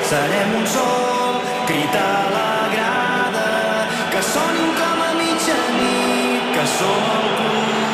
serem un sol, crit a la grada, que sonin com a mitjanit, que som el club.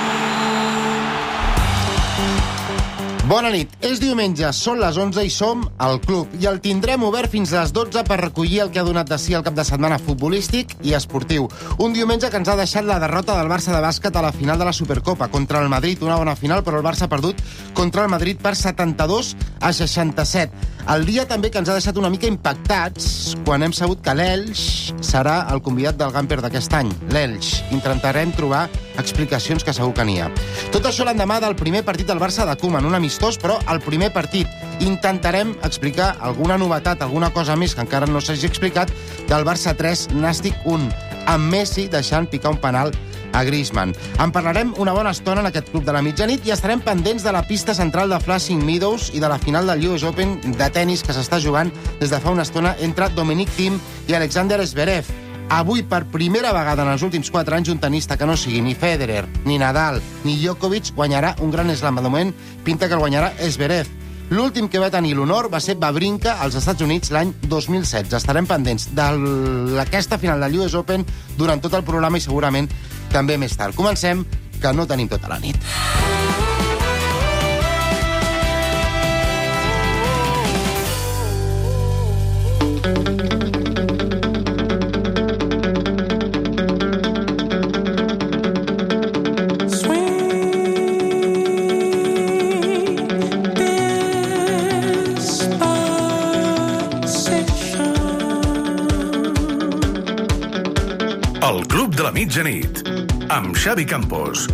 Bona nit, és diumenge, són les 11 i som al club i el tindrem obert fins a les 12 per recollir el que ha donat de si el cap de setmana futbolístic i esportiu. Un diumenge que ens ha deixat la derrota del Barça de bàsquet a la final de la Supercopa contra el Madrid, una bona final, però el Barça ha perdut contra el Madrid per 72-67. El dia també que ens ha deixat una mica impactats quan hem sabut que l'Elx serà el convidat del Gamper d'aquest any. L'Elx. Intentarem trobar explicacions que segur que n'hi ha. Tot això l'endemà del primer partit del Barça de Koeman, un amistós, però el primer partit. Intentarem explicar alguna novetat, alguna cosa més que encara no s'hagi explicat del Barça 3, Nàstic 1, amb Messi deixant picar un penal a Griezmann. En parlarem una bona estona en aquest club de la mitjanit i estarem pendents de la pista central de Flushing Meadows i de la final del US Open de tennis que s'està jugant des de fa una estona entre Dominic Thiem i Alexander Zverev. Avui, per primera vegada en els últims 4 anys, un tenista que no sigui ni Federer, ni Nadal, ni Djokovic guanyarà un gran slam. De moment, pinta que el guanyarà Zverev. L'últim que va tenir l'honor va ser Wawrinka als Estats Units l'any 2016. Estarem pendents d'aquesta final del US Open durant tot el programa i segurament també més tard. Comencem, que no tenim tota la nit. El Club de la Mitjanit, amb Xavi Campos.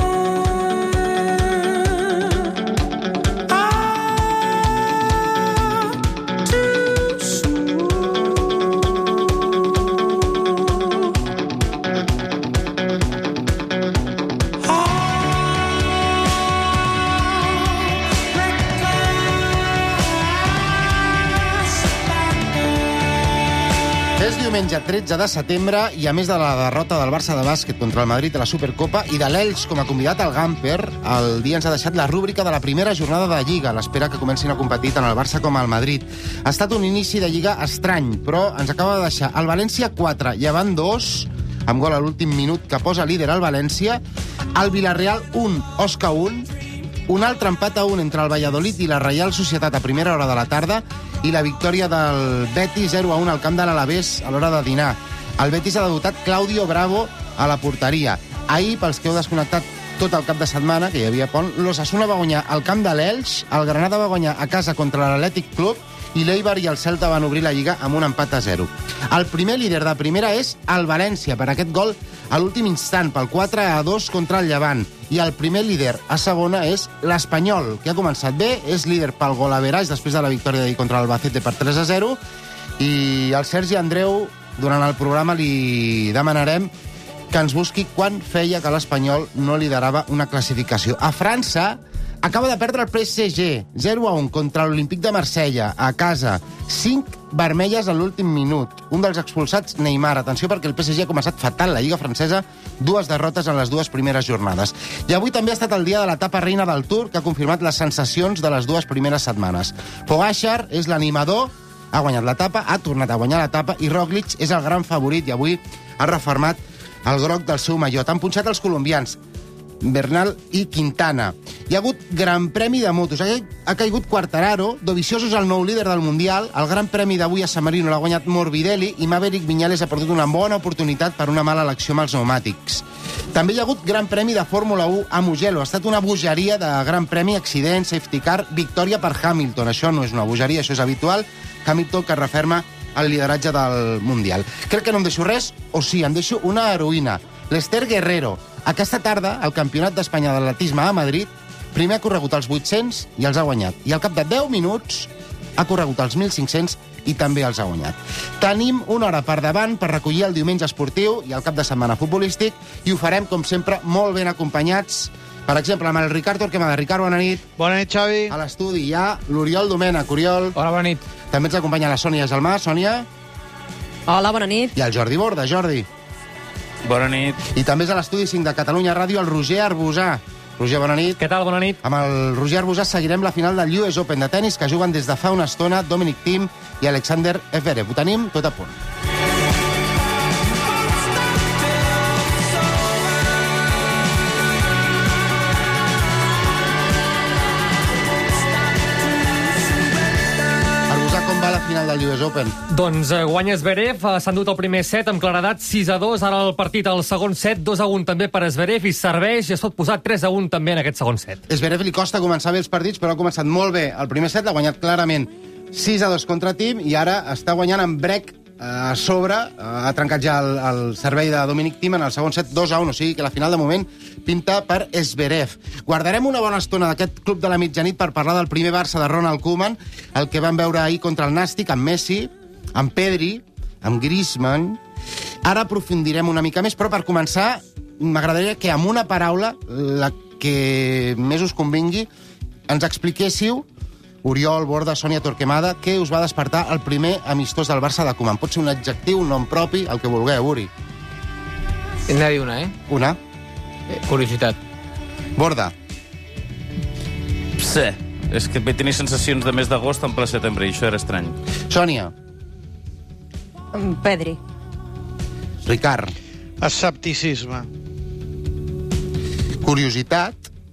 És diumenge 13 de setembre i a més de la derrota del Barça de bàsquet contra el Madrid a la Supercopa i de l'Elx com a convidat al Gamper, el dia ens ha deixat la rúbrica de la primera jornada de Lliga, a l'espera que comencin a competir tant el Barça com el Madrid. Ha estat un inici de Lliga estrany, però ens acaba de deixar el València 4, llevant 2, amb gol a l'últim minut que posa líder al València, el Villarreal 1, Osca 1, un altre empat a 1 entre el Valladolid i la Reial Societat a primera hora de la tarda i la victòria del Betis 0-1 al camp de l'Alavés a l'hora de dinar. El Betis ha debutat Claudio Bravo a la porteria. Ahir, pels que heu desconnectat tot el cap de setmana, que hi havia pont, l'Osasuna va guanyar al camp de l'Elx, el Granada va guanyar a casa contra l'Atlètic Club i l'Eibar i el Celta van obrir la Lliga amb un empat a 0. El primer líder de primera és el València, per aquest gol a l'últim instant, pel 4-2 contra el Llevant. I el primer líder a segona és l'Espanyol, que ha començat bé, és líder pel gol average després de la victòria d'ahir contra l'Albacete per 3-0. I al Sergi Andreu, durant el programa, li demanarem que ens busqui quan feia que l'Espanyol no liderava una classificació. A França acaba de perdre el PSG 0-1 contra l'Olímpic de Marsella a casa. 5 vermelles a l'últim minut. Un dels expulsats, Neymar. Atenció, perquè el PSG ha començat fatal la Lliga francesa, 2 derrotes en les 2 primeres jornades. I avui també ha estat el dia de l'etapa reina del Tour, que ha confirmat les sensacions de les 2 primeres setmanes. Pogačar és l'animador, ha guanyat l'etapa, ha tornat a guanyar l'etapa, i Roglic és el gran favorit, i avui ha refermat el groc del seu mallot. Han punxat els colombians, Bernal i Quintana. Hi ha hagut Gran Premi de motos. Ha caigut Quartararo, Dovizioso és el nou líder del Mundial, el Gran Premi d'avui a San Marino l'ha guanyat Morbidelli i Maverick Viñales ha perdut una bona oportunitat per una mala elecció amb els pneumàtics. També hi ha hagut Gran Premi de Fórmula 1 a Mugello. Ha estat una bogeria de Gran Premi, accident, safety car, victòria per Hamilton. Això no és una bogeria, això és habitual. Hamilton que referma el lideratge del Mundial. Crec que no em deixo res, o sí, em deixo una heroïna, l'Esther Guerrero. Aquesta tarda, al Campionat d'Espanya d'Atletisme a Madrid, primer ha corregut els 800 i els ha guanyat. I al cap de 10 minuts ha corregut els 1.500 i també els ha guanyat. Tenim una hora per davant per recollir el diumenge esportiu i el cap de setmana futbolístic i ho farem, com sempre, molt ben acompanyats. Per exemple, amb el Ricard Torquemada. Ricard, bona nit. Bona nit, Xavi. A l'estudi hi ha l'Oriol Domènech. Oriol. Hola, bona nit. També ens acompanya la Sònia Gelmà. Sònia. Hola, bona nit. I el Jordi Borda. Jordi. Bona nit. I també és a l'estudi 5 de Catalunya Ràdio el Roger Arbusà. Roger, bona nit. Què tal? Bona nit. Amb el Roger Arbusàs seguirem la final del US Open de tennis que juguen des de fa una estona Dominic Thiem i Alexander Zverev. Ho tenim tot a punt. Com va la final del US Open? Doncs guanya Zverev, s'ha endut el primer set amb claredat 6-2, ara el partit al segon set 2-1 també per Zverev i serveix i es pot posar 3-1 també en aquest segon set. Zverev li costa començar bé els partits, però ha començat molt bé el primer set, l'ha guanyat clarament 6-2 contra Thiem i ara està guanyant amb break a sobre, ha trencat ja el servei de Dominic Thiem en el segon set 2-1, o sigui que la final de moment pinta per Zverev. Guardarem una bona estona d'aquest club de la mitjanit per parlar del primer Barça de Ronald Koeman, el que vam veure ahir contra el Nàstic, amb Messi, amb Pedri, amb Griezmann. Ara aprofundirem una mica més, però per començar m'agradaria que amb una paraula, la que més us convingui, ens expliquéssiu, Oriol, Borda, Sònia Torquemada, què us va despertar el primer amistós del Barça de Koeman? Pot ser un adjectiu, un nom propi, el que vulgueu, Uri. Hem de dir una, Una. Curiositat. Borda. Sí, és que vaig tenir sensacions de mes d'agost en ple setembre, i això era estrany. Sònia. Pedri. Ricard. Escepticisme. Curiositat,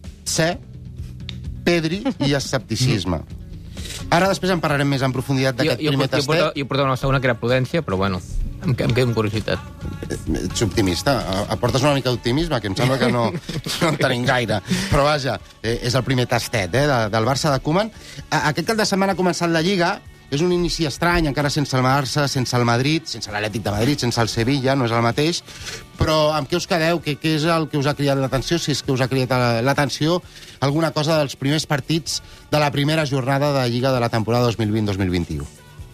Pedri i escepticisme. Ara després en parlarem més en profunditat d'aquest primer tastet. Jo portava una segona que era prudència, però bueno, em quedo amb curiositat. Ets optimista. Aportes una mica d'optimisme, que em sembla que no en tenim gaire. Però vaja, és el primer tastet del Barça de Koeman. Aquest cap de setmana ha començat la Lliga. És un inici estrany, encara sense el Barça, sense el Madrid, sense l'Atlètic de Madrid, sense el Sevilla, no és el mateix. Però amb què us quedeu? Què és el que us ha cridat l'atenció? Si és que us ha cridat l'atenció alguna cosa dels primers partits de la primera jornada de Lliga de la temporada 2020-2021.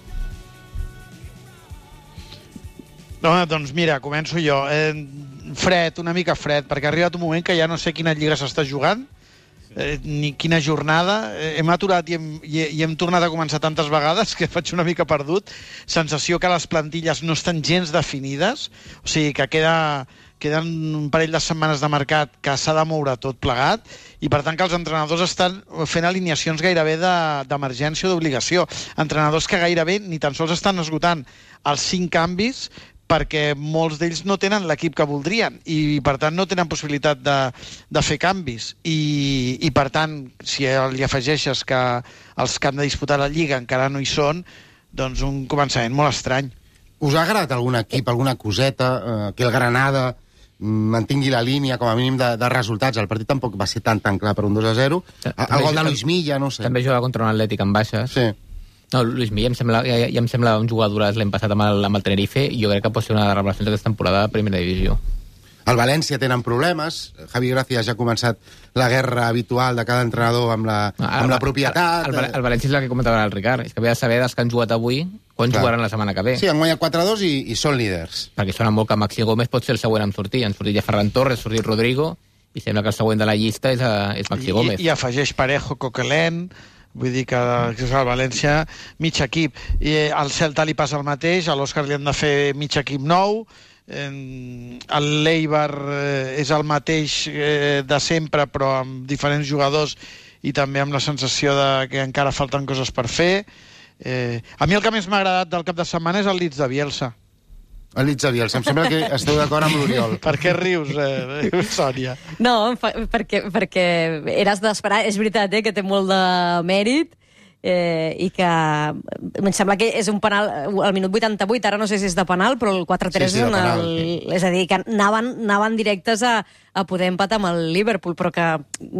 Doncs mira, començo jo. Fred, una mica fred, perquè ha arribat un moment que ja no sé quina lliga s'està jugant, ni quina jornada. Hem aturat i hem tornat a començar tantes vegades que faig una mica perdut. Sensació que les plantilles no estan gens definides, o sigui que queden un parell de setmanes de mercat que s'ha de moure tot plegat i per tant que els entrenadors estan fent alineacions gairebé d'emergència o d'obligació. Entrenadors que gairebé ni tan sols estan esgotant els 5 canvis perquè molts d'ells no tenen l'equip que voldrien i, per tant, no tenen possibilitat de fer canvis. I per tant, si li afegeixes que els que han de disputar la Lliga encara no hi són, doncs un començament molt estrany. Us ha agradat algun equip, alguna coseta, que el Granada mantingui la línia, com a mínim, de resultats? El partit tampoc va ser tan clar per un 2-0. El gol de Luis Milla, no sé. També jugava contra un Atlètic amb baixes. Sí. No, Luis Milla ja em sembla un jugador l'hem passat amb el Tenerife i jo crec que pot ser una de les revelacions d'aquesta temporada de primera divisió. El València tenen problemes. Javi Gracia ja ha començat la guerra habitual de cada entrenador amb la propietat. El València és la que comentava el Ricard. És que havia de saber dels que han jugat avui quan jugaran la setmana que ve. Sí, han guanyat 4-2 i són líders. Perquè sona molt que Maxi Gómez pot ser el següent en sortir. Han sortit ja Ferran Torres, ha sortit Rodrigo i sembla que el següent de la llista és Maxi Gómez. I afegeix Parejo, Coquelin. Vull dir que és el València mig equip. I al Celta li passa el mateix, a l'Òscar li han de fer mig equip nou, el Leibar és el mateix de sempre però amb diferents jugadors i també amb la sensació de que encara falten coses per fer. A mi el que més m'ha agradat del cap de setmana és el Leeds de Bielsa. El Leeds de Bielsa, em sembla que esteu d'acord amb l'Oriol. Per què rius, Sònia? No, perquè eres d'esperar. És veritat que té molt de mèrit i que em sembla que és un penal al minut 88, ara no sé si és de penal, però el 4-3 sí, és a dir, que anaven directes a poder empatar amb el Liverpool, però que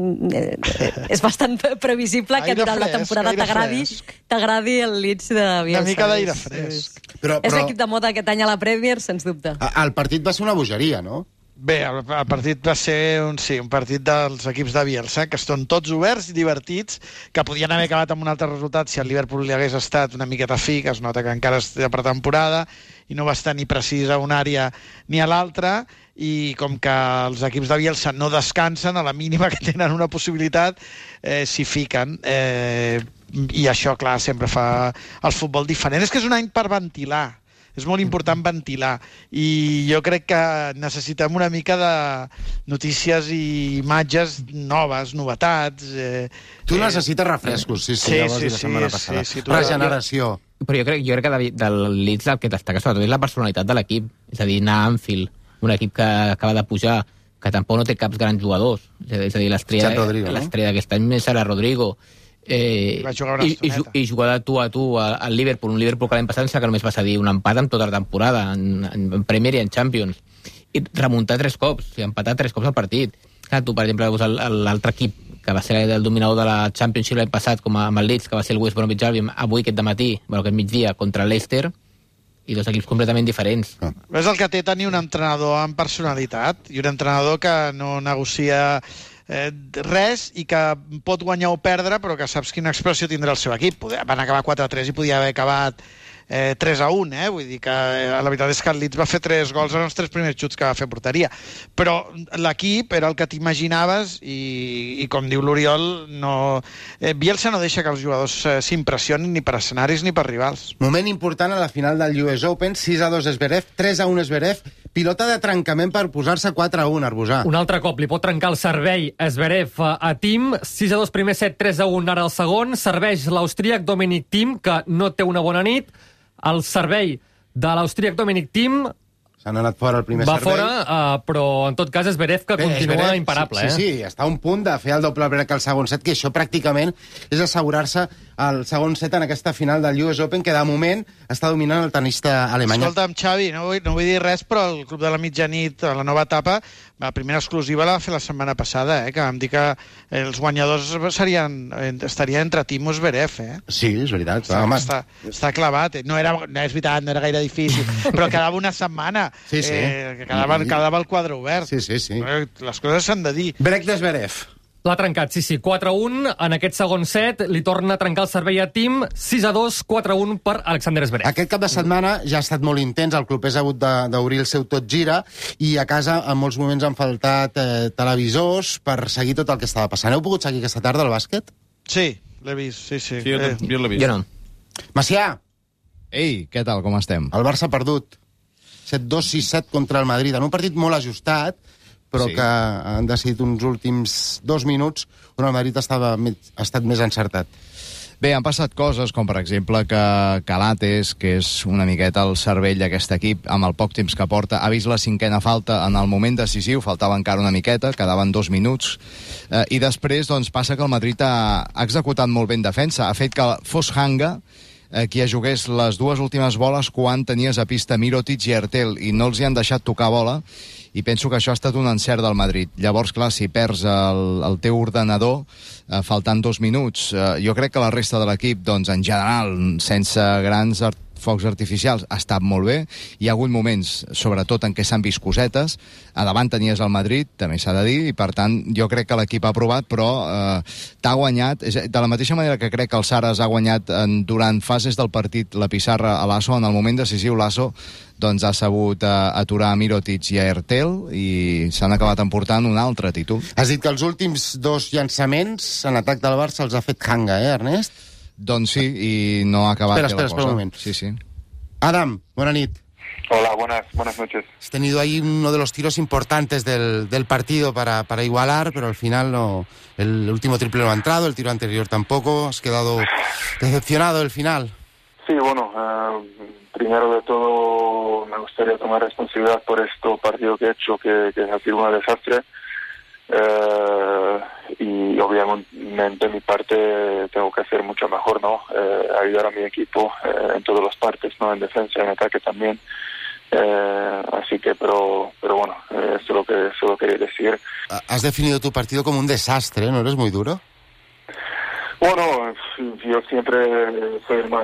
és bastant previsible que durant la temporada t'agradi el Leeds de Bielsa. Una mica d'aire fresc. És l'equip de moda aquest any a la Premier, sens dubte. El partit va ser una bogeria, no? Bé, el partit va ser un partit dels equips de Bielsa, que estan tots oberts i divertits, que podien haver acabat amb un altre resultat si el Liverpool li hagués estat una miqueta fi, que es nota que encara és de pretemporada, i no va estar ni precís a una àrea ni a l'altra, i com que els equips de Bielsa no descansen, a la mínima que tenen una possibilitat, s'hi fiquen. I això, clar, sempre fa el futbol diferent. És que és un any per ventilar. és molt important ventilar. I jo crec que necessitem una mica de notícies i imatges noves, novetats. Tu necessites refrescos, sí, ja ho vas dir la setmana passada. Regeneració. Però jo crec que del Leeds el que destaca sobretot és la personalitat de l'equip. És a dir, anar a Anfield, un equip que acaba de pujar, que tampoc no té caps grans jugadors. És a dir, l'estrella d'aquest any serà Rodrigo. I jugar de tu a tu al Liverpool, un Liverpool que l'any passat que només va cedir un empat en tota la temporada, en Premier i en Champions. I remuntar 3 cops, o sigui, empatar 3 cops al partit. Clar, tu, per exemple, veus l'altre equip que va ser el dominador de la Championship l'any passat, com amb el Leeds, que va ser el West Bromwich Albion, avui aquest dematí, aquest migdia, contra l'Leicester, i 2 equips completament diferents. És el que té tenir un entrenador amb personalitat, i un entrenador que no negocia res i que pot guanyar o perdre, però que saps quina expressió tindrà el seu equip. Van acabar 4-3 i podia haver acabat 3-1, vull dir que la veritat és que el Leeds va fer 3 gols en els 3 primers xuts que va fer porteria, però l'equip era el que t'imaginaves i com diu l'Oriol, Bielsa no deixa que els jugadors s'impressionin ni per escenaris ni per rivals. Moment important a la final del US Open, 6-2 Zverev, 3-1 Zverev, pilota de trencament per posar-se 4-1, Arbusà. Un altre cop li pot trencar el servei Zverev a Thiem, 6-2 primer set, 3-1 ara el segon, serveix l'austríac Dominic Thiem, que no té una bona nit. El servei de l'austríac Dominic Thiem s'han anat fora el primer servei. Va fora, però en tot cas Zverev que continua imparable. Sí, està a un punt de fer el doble break al segon set, que això pràcticament és assegurar-se el segon set en aquesta final del US Open, que de moment està dominant el tenista alemany. Escolta'm, Xavi, no vull dir res, però el Club de la Mitjanit, a la nova etapa, la primera exclusiva la va fer la setmana passada, que vam dir que els guanyadors estarien entre Thiem o Zverev. Sí, és veritat. Està clavat. No és veritat, no era gaire difícil, però quedava una setmana. Sí. Quedava el quadre obert. Sí. Les coses s'han de dir. Break de Zverev. L'ha trencat, sí. 4-1 en aquest segon set. Li torna a trencar el servei a Thiem. 6-2, 4-1 per Alexander Zverev. Aquest cap de setmana ja ha estat molt intens. El club ha hagut d'obrir el seu tot gira i a casa en molts moments han faltat televisors per seguir tot el que estava passant. Heu pogut seguir aquesta tarda el bàsquet? Sí, l'he vist, sí. Jo l'he vist. Jo no. Macià! Ei, què tal, com estem? El Barça ha perdut 7-2, 6-7 contra el Madrid, en un partit molt ajustat, però que han decidit uns últims 2 minuts on el Madrid ha estat més encertat. Bé, han passat coses, com per exemple que Calates, que és una miqueta el cervell d'aquest equip, amb el poc temps que porta, ha vist la 5a falta en el moment decisiu, faltava encara una miqueta, quedaven 2 minuts, i després doncs, passa que el Madrid ha executat molt ben defensa, ha fet que fos Hanga qui jugués les 2 últimes boles quan tenies a pista Mirotic i Ertel i no els hi han deixat tocar bola, i penso que això ha estat un encert del Madrid. Llavors, clar, si perds el teu ordenador faltant 2 minuts, jo crec que la resta de l'equip, doncs, en general, sense grans focs artificials, ha estat molt bé. Hi ha hagut moments, sobretot, en què s'han vist cosetes. A davant tenies el Madrid, també s'ha de dir, i per tant, jo crec que l'equip ha provat, però t'ha guanyat. De la mateixa manera que crec que el Saras ha guanyat durant fases del partit la pissarra a Lasso, en el moment decisiu Lasso doncs ha sabut aturar a Mirotic i a Ertel i s'han acabat emportant un altre títol. Has dit que els últims 2 llançaments en atac del Barça els ha fet Hanga, Ernest? Doncs sí, i no ha acabat espera un moment. Sí. Adam, buena nit. Hola, buenas noches. Has tenido ahí uno de los tiros importantes del partido para igualar, pero al final no. El último triple no ha entrado, el tiro anterior tampoco. Has quedado decepcionado del final. Sí, bueno, primero de todo me gustaría tomar responsabilidad por este partido que he hecho, que ha sido un desastre. Y obviamente mi parte tengo que hacer mucho mejor, ¿no? Ayudar a mi equipo en todas las partes, ¿no? En defensa, en ataque también. Así que, pero bueno, eso es lo que quería decir. Has definido tu partido como un desastre, ¿no eres muy duro? Bueno, yo siempre soy más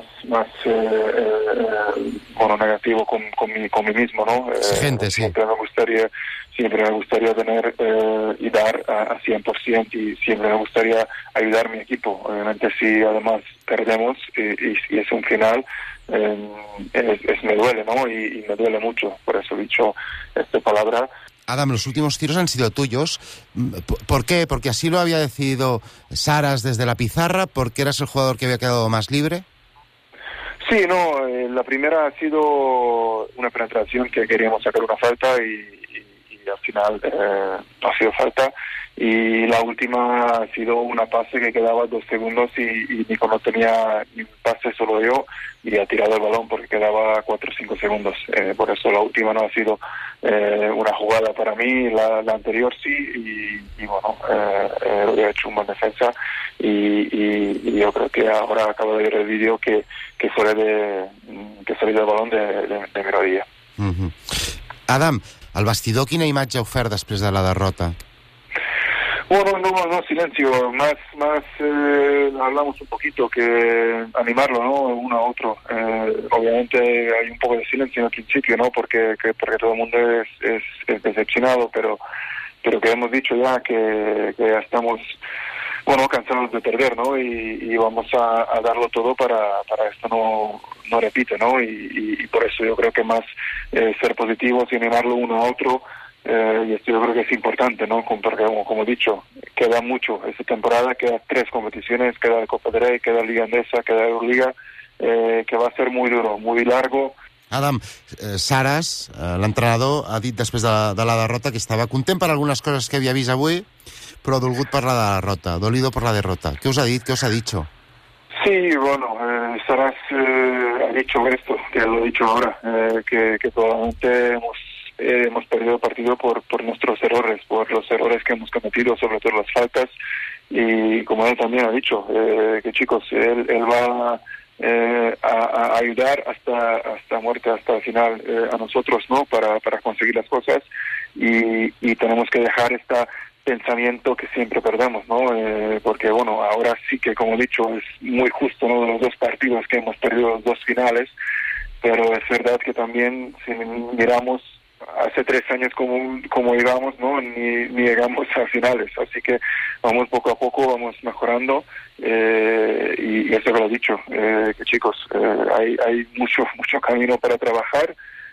negativo con mí mismo, ¿no? Gente, sí. Siempre me gustaría tener y dar a 100% y siempre me gustaría ayudar a mi equipo. Obviamente si además perdemos y es un final, me duele, ¿no? Y me duele mucho. Por eso he dicho esta palabra. Adam, los últimos tiros han sido tuyos. ¿Por qué? ¿Porque así lo había decidido Saras desde la pizarra? ¿Porque eras el jugador que había quedado más libre? Sí, no, la primera ha sido una penetración que queríamos sacar una falta y al final no ha sido falta. Y la última ha sido una pase que quedaba 2 segundos y Nico no tenía ni un pase, solo yo, y ha tirado el balón porque quedaba 4 o 5 segundos. Por eso la última no ha sido una jugada para mí, la anterior sí, y bueno, lo he hecho un buen defensa y yo creo que ahora acabo de ver el vídeo que salió del balón de mi rodilla. Adam, el vestidor quina imatge ha ofert després de la derrota? Bueno, no silencio, más hablamos un poquito que animarlo, ¿no? Uno a otro. Obviamente hay un poco de silencio al principio, ¿no? Porque todo el mundo es decepcionado, pero que hemos dicho ya que ya estamos, bueno, cansados de perder, ¿no? Y vamos a darlo todo para esto no repite, ¿no? Y por eso yo creo que más ser positivos y animarlo uno a otro. Y esto yo creo que es importante, ¿no? Porque como he dicho, queda mucho esta temporada, quedan 3 competiciones, queda la Copa del Rey, queda la Liga Endesa, queda la Euroliga, que va a ser muy duro, muy largo. Adam, Saras, l'entrenador, ha dit després de la derrota que estava content per algunes coses que havia vist avui, però dolgut per la derrota, dolido por la derrota. ¿Qué os ha dit? ¿Qué os ha dicho? Sí, bueno, Saras ha dicho esto, que lo he dicho ahora, que probablemente hemos perdido el partido por nuestros errores, por los errores que hemos cometido, sobre todo las faltas, y como él también ha dicho, que chicos, él va a ayudar hasta muerte, hasta el final a nosotros, ¿no? Para conseguir las cosas, y tenemos que dejar este pensamiento que siempre perdemos, ¿no? Porque bueno, ahora sí que, como he dicho, es muy justo, ¿no? De los 2 partidos que hemos perdido, los 2 finales, pero es verdad que también si miramos hace 3 años como íbamos, ¿no? Ni llegamos a finales, así que vamos poco a poco, vamos mejorando, y eso lo he dicho, que chicos, hay mucho camino para trabajar,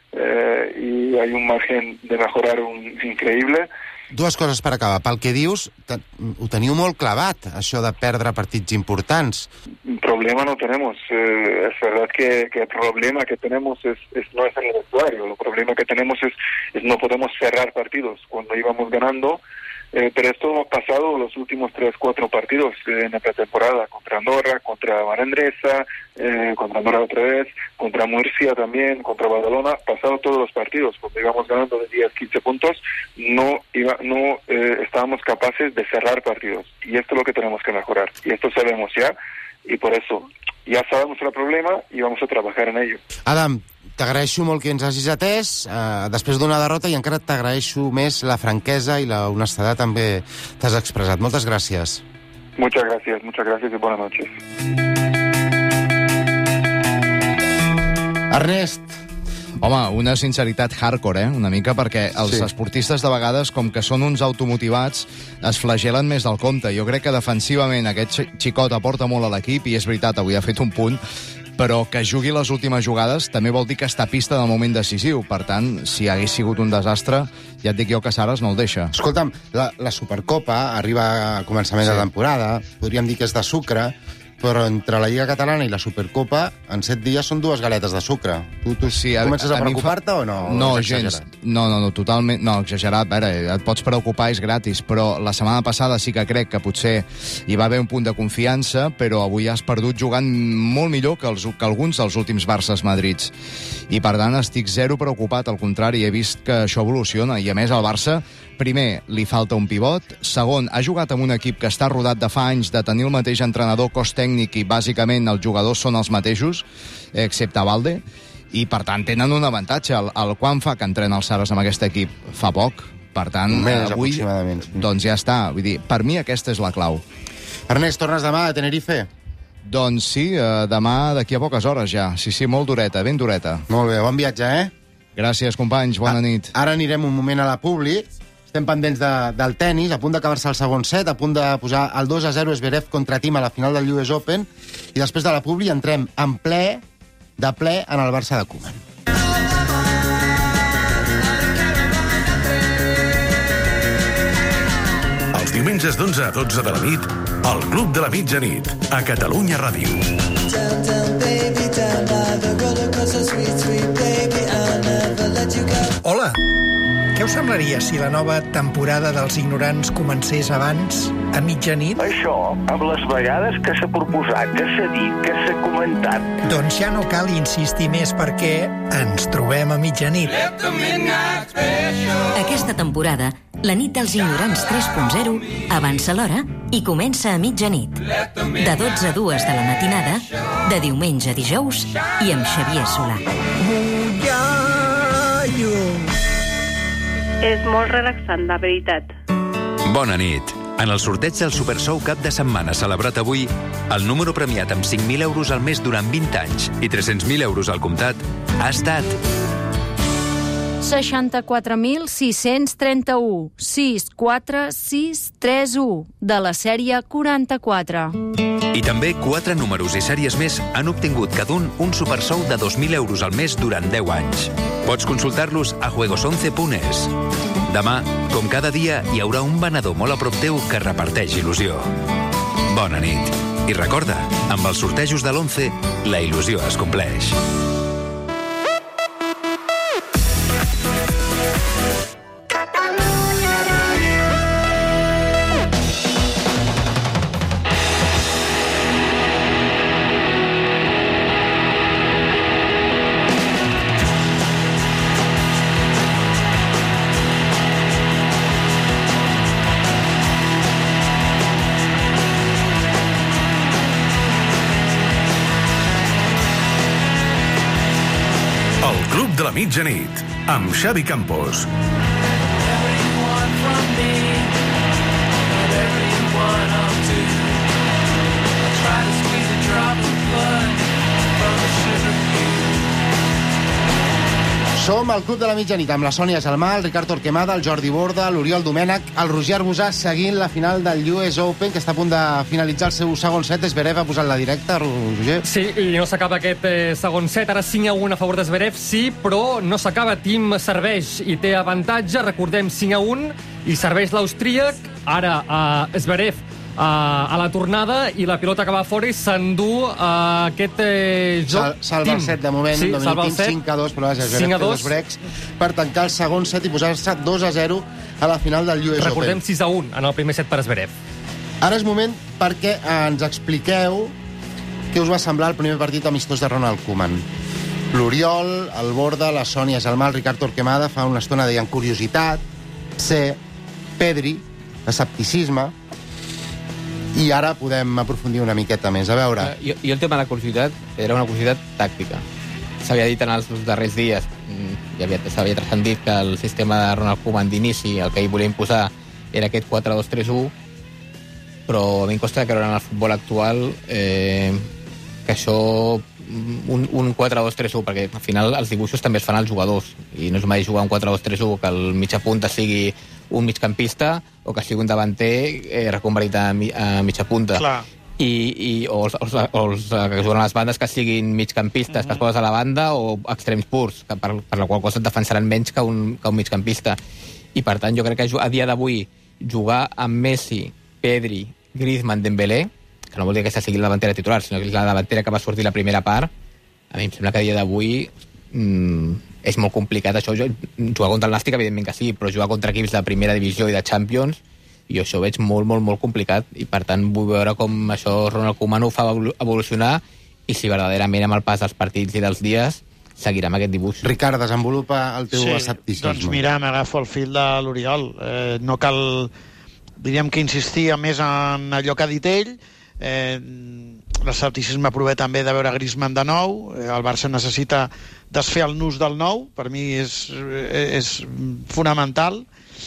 y hay un margen de mejorar increïble. 2 coses per acabar. Pel que dius, ho teniu molt clavat, això de perdre partits importants. Problema no tenemos. Es verdad que el problema que tenemos no es en el vestuario. El problema que tenemos es no podemos cerrar partidos cuando íbamos ganando. Pero esto ha pasado los últimos 3-4 partidos en la pretemporada, contra Andorra, contra Manresa, contra Andorra otra vez, contra Murcia también, contra Badalona. Pasado todos los partidos, cuando íbamos ganando de 10-15 puntos, no estábamos capaces de cerrar partidos. Y esto es lo que tenemos que mejorar. Y esto sabemos ya, y por eso ja sabemos el problema i vamos a trabajar en ello. Adam, t'agraeixo molt que ens hagis atès després d'una derrota, i encara t'agraeixo més la franquesa i la honestedat també t'has expressat. Moltes gràcies. Muchas gracias y buenas noches. Ernest. Home, una sinceritat hardcore, una mica, perquè els esportistes de vegades, com que són uns automotivats, es flagelen més del compte. Jo crec que defensivament aquest xicot aporta molt a l'equip, i és veritat, avui ha fet un punt, però que jugui les últimes jugades també vol dir que està a pista del moment decisiu. Per tant, si hagués sigut un desastre, ja et dic jo que Saras no el deixa. Escolta'm, la Supercopa arriba a començament de temporada, podríem dir que és de sucre, però entre la Lliga Catalana i la Supercopa, en 7 dies són 2 galetes de sucre. Tu comences a preocupar-te o no? No, gens. No, totalment. No, exagerat. A veure, et pots preocupar, és gratis, però la setmana passada sí que crec que potser hi va haver un punt de confiança, però avui has perdut jugant molt millor que alguns dels últims Barces Madrids. I, per tant, estic zero preocupat. Al contrari, he vist que això evoluciona. I, a més, al Barça, primer, li falta un pivot. Segon, ha jugat amb un equip que està rodat de fa anys de tenir el mateix entrenador, cos tècnic, i bàsicament els jugadors són els mateixos, excepte Valde, i per tant tenen un avantatge. El quant fa que entrena el Saras amb aquest equip? Fa poc. Per tant, avui, doncs ja està. Vull dir, per mi aquesta és la clau. Ernest, tornes demà a Tenerife? Doncs sí, demà d'aquí a poques hores ja. Sí, molt dureta, ben dureta. Molt bé, bon viatge, Gràcies, companys, bona nit. Ara anirem un moment a la Publi. Estem pendents del tennis, a punt d'acabar-se el segon set, a punt de posar el 2-0 Zverev contra Thiem a la final del US Open, i després de la Publi entrem en ple en el Barça de Koeman. Els diumenges d'11 a 12 de la nit, El Club de la Mitjanit, a Catalunya Ràdio. Hola! Què us semblaria si la nova temporada dels Ignorants comencés abans, a mitjanit? Això, amb les vegades que s'ha proposat, que s'ha dit, que s'ha comentat... Doncs ja no cal insistir més perquè ens trobem a mitjanit. Aquesta temporada, la nit dels Ignorants 3.0 avança l'hora i comença a mitjanit. De 12 a 2 de la matinada, de diumenge a dijous i amb Xavier Solà. És molt relaxant, la veritat. Bona nit. En el sorteig del Super Sou cap de setmana celebrat avui, el número premiat amb 5.000 euros al mes durant 20 anys i 300.000 euros al comptat ha estat... 64.631 64631 de la sèrie 44. I també 4 números i sèries més han obtingut cada un supersou de 2.000 euros al mes durant 10 anys. Pots consultar-los a juegos11.es. Demà, com cada dia, hi haurà un venedor molt a prop teu que reparteix il·lusió. Bona nit. I recorda, amb els sortejos de l'11, la il·lusió es compleix. De la mitjanit, amb Xavi Campos. Som al Club de la Mitjanit amb la Sònia Gelmà, el Ricard Torquemada, el Jordi Borda, l'Oriol Domènech, el Roger Arbusà seguint la final del US Open, que està a punt de finalitzar el seu segon set. Zverev ha posat la directa, Roger. Sí, i no s'acaba aquest segon set. Ara 5-1 a favor de Zverev, sí, però no s'acaba. Team serveix i té avantatge. Recordem, 5-1, i serveix l'austríac. Ara Zverev a la tornada, i la pilota que va fora i s'endú aquest joc. Salva el set de moment, sí, salva el 5-2, però vaja, Zverev té dos breaks per tancar el segon set i posar-se 2-0 a la final del US Open. Recordem 6-1 en el primer set per Zverev. Ara és moment perquè ens expliqueu què us va semblar el primer partit amistós de Ronald Koeman. L'Oriol, el Borda, la Sònia Gelmà, el Ricard Torquemada fa una estona deien curiositat, Pedri, escepticisme, i ara podem aprofundir una miqueta més. A veure... Jo el tema de la curiositat era una curiositat tàctica. S'havia dit en els darrers dies, s'havia transcendit que el sistema de Ronald Koeman d'inici, el que ell volia imposar, era aquest 4-2-3-1, però a mi em costa creure en el futbol actual que això, un 4-2-3-1, perquè al final els dibuixos també es fan als jugadors, i no és mai jugar un 4-2-3-1 que el mitja punta sigui un migcampista o que sigui un davanter reconvertit a mitja punta. Clar. O els que juguen a les bandes que siguin migcampistes, que es posen a la banda, o extrems purs, que per la qual cosa et defensaran menys que un migcampista. I per tant jo crec que a dia d'avui jugar amb Messi, Pedri, Griezmann, Dembélé, que no vol dir que aquesta sigui la davantera titular, sinó que és la davantera que va sortir la primera part, a mi em sembla que a dia d'avui és molt complicat això. Jugar contra el Nàstic, evidentment que sí, però jugar contra equips de primera divisió i de Champions, jo això ho veig molt, molt, molt complicat, i per tant vull veure com això Ronald Koeman ho fa evolucionar, i si verdaderament amb el pas dels partits i dels dies seguirà amb aquest dibuix. Ricard, desenvolupa el teu escepticisme. Doncs mira, m'agafo el fil de l'Oriol. No cal, diríem que insistir més en allò que ha dit ell. L'escepticisme prové també de veure Griezmann de nou. El Barça necessita desfer el nus del nou, per mi és fonamental,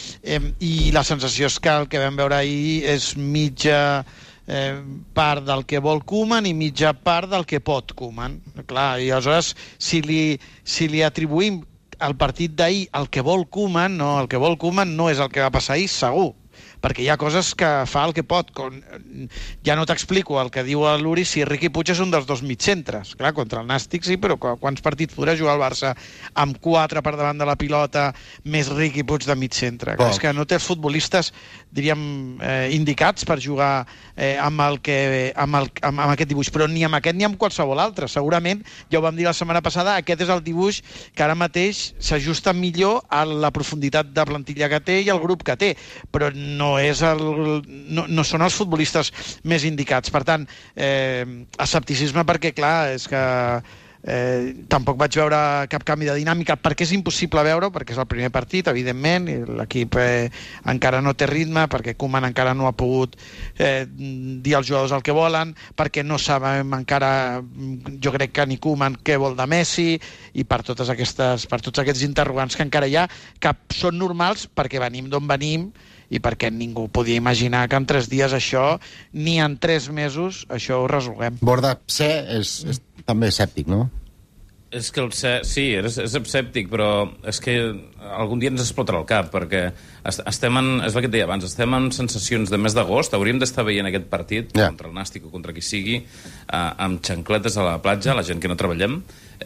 i la sensació és que el que vam veure ahir és mitja part del que vol Koeman i mitja part del que pot Koeman. Clar, i aleshores si li atribuïm el partit d'ahir el que vol Koeman, no, el que vol Koeman no és el que va passar ahir, segur, perquè hi ha coses que fa el que pot. Ja no t'explico el que diu l'Uri si Riqui Puig és un dels dos mitjcentres. Clar, contra el Nàstic sí, però quants partits podrà jugar el Barça amb 4 per davant de la pilota més Riqui Puig de mitjcentre? És que no té els futbolistes, diríem, indicats per jugar amb aquest dibuix, però ni amb aquest ni amb qualsevol altre. Segurament, ja ho vam dir la setmana passada, aquest és el dibuix que ara mateix s'ajusta millor a la profunditat de plantilla que té i el grup que té, però no són els futbolistes més indicats. Per tant, escepticisme perquè, clar, és que tampoc vaig veure cap canvi de dinàmica, perquè és impossible veure, perquè és el primer partit, evidentment, i l'equip encara no té ritme, perquè Koeman encara no ha pogut dir als jugadors el que volen, perquè no sabem encara, jo crec que ni Koeman què vol de Messi, i per tots aquests interrogants que encara hi ha, que són normals perquè venim d'on venim, i perquè ningú podia imaginar que en 3 dies això, ni en 3 mesos, això ho resolguem. Borda, és també escèptic, no? És que el ser, sí, és escèptic, però és que algun dia ens explotarà el cap, perquè estem en, és el que et deia abans, estem en sensacions de mes d'agost, hauríem d'estar veient aquest partit contra el Nàstic o contra qui sigui, amb xancletes a la platja, la gent que no treballem,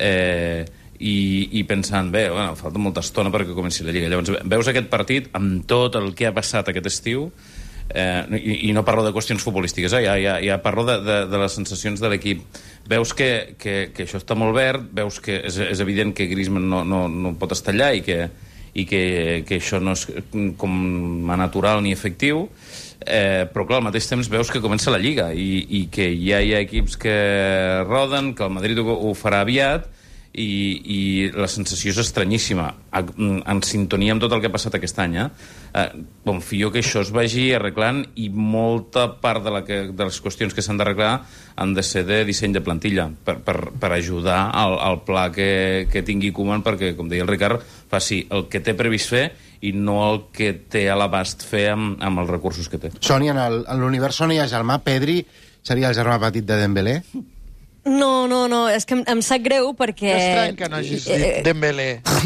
i pensant, bé, bueno, falta molta estona perquè comenci la Lliga. Llavors, veus aquest partit amb tot el que ha passat aquest estiu, i no parlo de qüestions futbolístiques, ja parlo de les sensacions de l'equip. Veus que això està molt verd, veus que és evident que Griezmann no pot estar allà i que això no és com a natural ni efectiu, però clar, al mateix temps veus que comença la Lliga i que ja hi ha equips que roden, que el Madrid ho farà aviat, i la sensació és estranyíssima, en sintonia amb tot el que ha passat aquest any. Confio que això es vagi arreglant, i molta part de les qüestions que s'han d'arreglar han de ser de disseny de plantilla, per ajudar al pla que tingui Koeman, perquè, com deia el Ricard, faci el que té previst fer i no el que té a l'abast fer amb els recursos que té. Sònia, en l'univers on hi ha germà, Pedri seria el germà petit de Dembélé? No, és que em sap greu perquè... És estrany que no hagis dit Dembélé.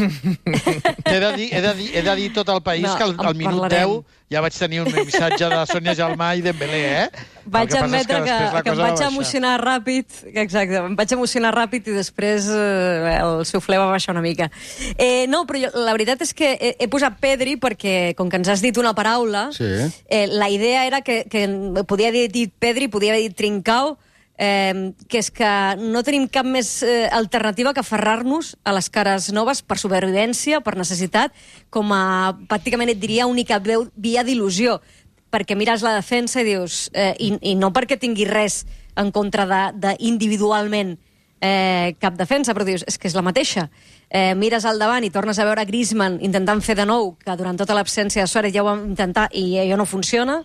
He de dir tot el país que al minut 10 ja vaig tenir un missatge de Sònia Gelmà i Dembélé, Vaig admetre que em vaig emocionar ràpid, exacte, em vaig emocionar ràpid i després el suflé va baixar una mica. No, però la veritat és que he posat Pedri perquè, com que ens has dit una paraula, la idea era que podia haver dit Pedri, podia haver dit Trincao, que és que no tenim cap més alternativa que aferrar-nos a les cares noves per supervivència, per necessitat, com a, pràcticament et diria, única via d'il·lusió, perquè mires la defensa i dius, i no perquè tingui res en contra individualment cap defensa, però dius, és que és la mateixa. Mires al davant i tornes a veure Griezmann intentant fer de nou, que durant tota l'absència de Suárez ja ho vam intentar i allò no funciona.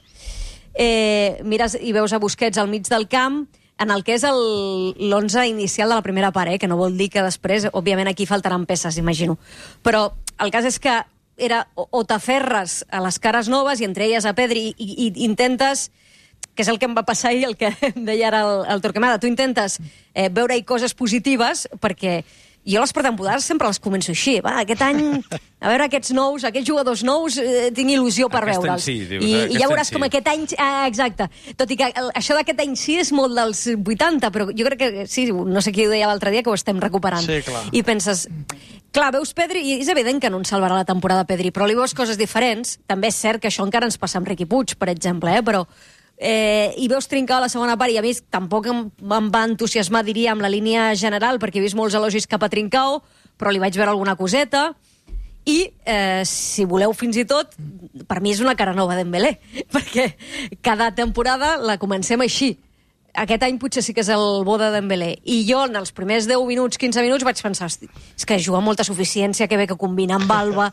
Mires i veus a Busquets al mig del camp, en el que és l'11 inicial de la primera part, que no vol dir que després, òbviament, aquí faltaran peces, imagino. Però el cas és que era o t'aferres a les cares noves i entre elles a Pedri i intentes, que és el que em va passar ahir, el que em deia ara el Torquemada, tu intentes veure-hi coses positives perquè jo les pretemporades sempre les començo així. Va, aquest any, a veure aquests nous, aquests jugadors nous, tinc il·lusió per veure'ls. I ja veuràs com aquest any... exacte. Tot i que això d'aquest any sí és molt dels 80, però jo crec que sí, no sé qui ho deia l'altre dia, que ho estem recuperant. Sí, clar. I penses... Clar, veus Pedri, i és evident que no ens salvarà la temporada Pedri, però li veus coses diferents. També és cert que això encara ens passa amb Riqui Puig, per exemple, però... i veus Trincao a la segona part, i a mi tampoc em va entusiasmar, diria, amb la línia general, perquè he vist molts elogis cap a Trincao, però li vaig veure alguna coseta, i, si voleu fins i tot, per mi és una cara nova Dembélé, perquè cada temporada la comencem així. Aquest any potser sí que és el bo de Dembélé. I jo, en els primers 10 minuts, 15 minuts, vaig pensar, hosti, és que juga amb molta suficiència, que bé que combina amb Alba,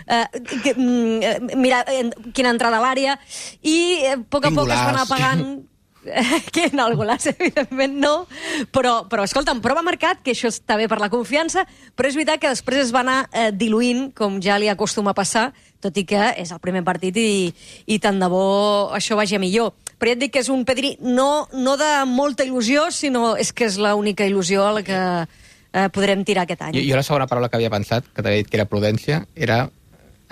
mira quina entrada a l'àrea, i a poc es va anar apagant... que en el golaç, evidentment, no, però escolta'm, prova marcat, que això està bé per la confiança, però és veritat que després es va anar diluint, com ja li acostuma a passar, tot i que és el primer partit i tant de bo això vagi a millor. Però ja et dic que és un Pedri no de molta il·lusió, sinó és que és l'única il·lusió a la que podrem tirar aquest any. Jo la segona paraula que havia pensat, que t'havia dit que era prudència, era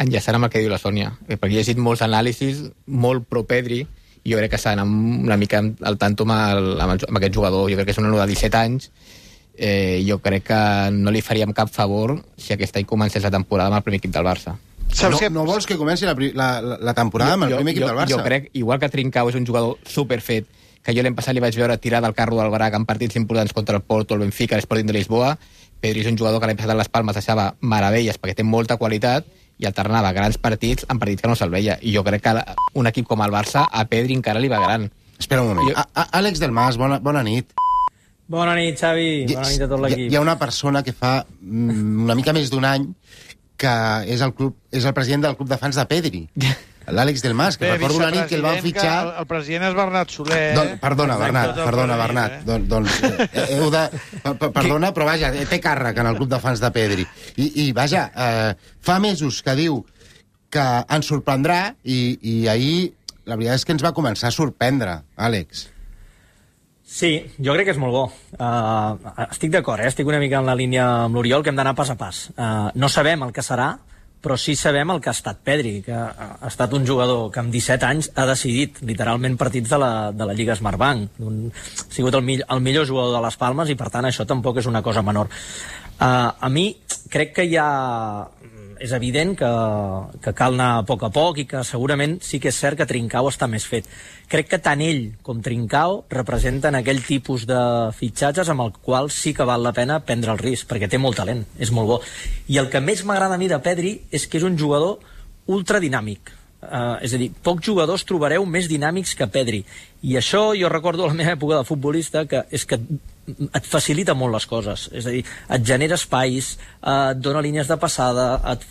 enllaçant amb el que diu la Sònia, perquè he llegit molts anàlisis, molt pro Pedri, i jo crec que s'ha d'anar una mica al tanto amb aquest jugador. Jo crec que és un nano de 17 anys, jo crec que no li faríem cap favor si aquest any comencés la temporada amb el primer equip del Barça. No vols que comenci la temporada amb el primer equip del Barça? Jo crec, igual que Trincao és un jugador superfet, que jo l'any passat li vaig veure tirar del carro del Braga en partits importants contra el Porto, el Benfica, l'Sporting de Lisboa. Pedri és un jugador que l'any passat a les Palmes deixava meravelles perquè té molta qualitat i alternava grans partits en partits que no se'l veia. I jo crec que un equip com el Barça a Pedri encara li va gran. Espera un moment. Àlex del Mas, bona nit. Bona nit, Xavi. Bona nit a tot l'equip. Hi ha una persona que fa una mica més d'un any que és el president del club de fans de Pedri. L'Àlex del Mas, que recordo una nit que el van fitxar... El president és Bernat Soler. Perdona, Bernat. Perdona, però vaja, té càrrec en el club de fans de Pedri. I vaja, fa mesos que diu que ens sorprendrà i ahir la veritat és que ens va començar a sorprendre, Àlex. Sí, jo crec que és molt bo. Estic d'acord, estic una mica en la línia amb l'Oriol, que hem d'anar pas a pas. No sabem el que serà, però sí sabem el que ha estat Pedri, que ha estat un jugador que amb 17 anys ha decidit literalment partits de la Lliga Smartbank. Ha sigut el millor jugador de les Palmes i per tant això tampoc és una cosa menor. A mi crec que és evident que cal anar a poc i que segurament sí que és cert que Trincao està més fet. Crec que tant ell com Trincao representen aquell tipus de fitxatges amb el qual sí que val la pena prendre el risc, perquè té molt talent, és molt bo. I el que més m'agrada a mi de Pedri és que és un jugador ultradinàmic. És a dir, pocs jugadors trobareu més dinàmics que Pedri. I això jo recordo la meva època de futbolista, que és que et facilita molt les coses. És a dir, et genera espais, et dona línies de passada,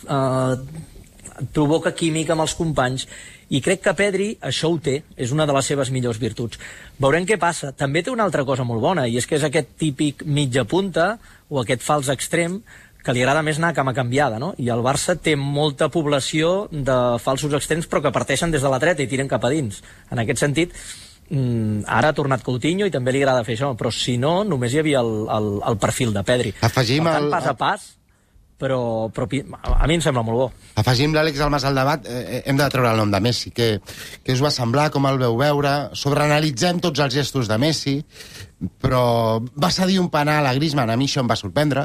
et provoca química amb els companys, i crec que Pedri això ho té, és una de les seves millors virtuts. Veurem què passa. També té una altra cosa molt bona, i és que és aquest típic mitja punta, o aquest fals extrem, que li agrada més anar a cama canviada, no? I el Barça té molta població de falsos extrems, però que parteixen des de la dreta i tiren cap a dins. En aquest sentit, ara ha tornat Coutinho i també li agrada fer això, però si no, només hi havia el perfil de Pedri. Afegim per tant, pas a pas, però a mi em sembla molt bo. Afegim l'Àlex Almas al debat, hem de treure el nom de Messi. Què us va semblar, com el veu veure? Sobreanalitzem tots els gestos de Messi, però va cedir un penal a Griezmann, a mi això em va sorprendre.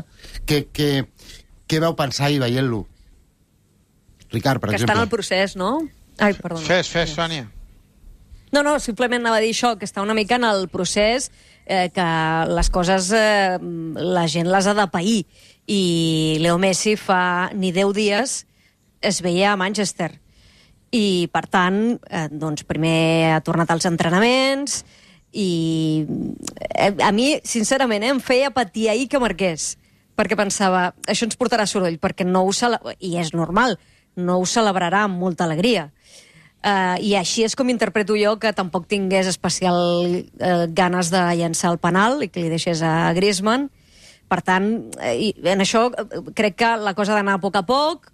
Què vau pensar ahir veient-lo? Ricard, per exemple. Que està en el procés, no? Ai, perdona. Fes, Sònia. No, simplement anava a dir això, que està una mica en el procés, que les coses la gent les ha de pair. I Leo Messi fa ni 10 dies es veia a Manchester. I, per tant, doncs primer ha tornat als entrenaments i a mi, sincerament, em feia patir ahir que marqués, perquè pensava, això ens portarà soroll, perquè no ho i és normal, no ho celebrarà amb molta alegria. I així és com interpreto jo que tampoc tingués especial ganes de llançar el penal i que li deixés a Griezmann. Per tant, en això crec que la cosa ha d'anar a poc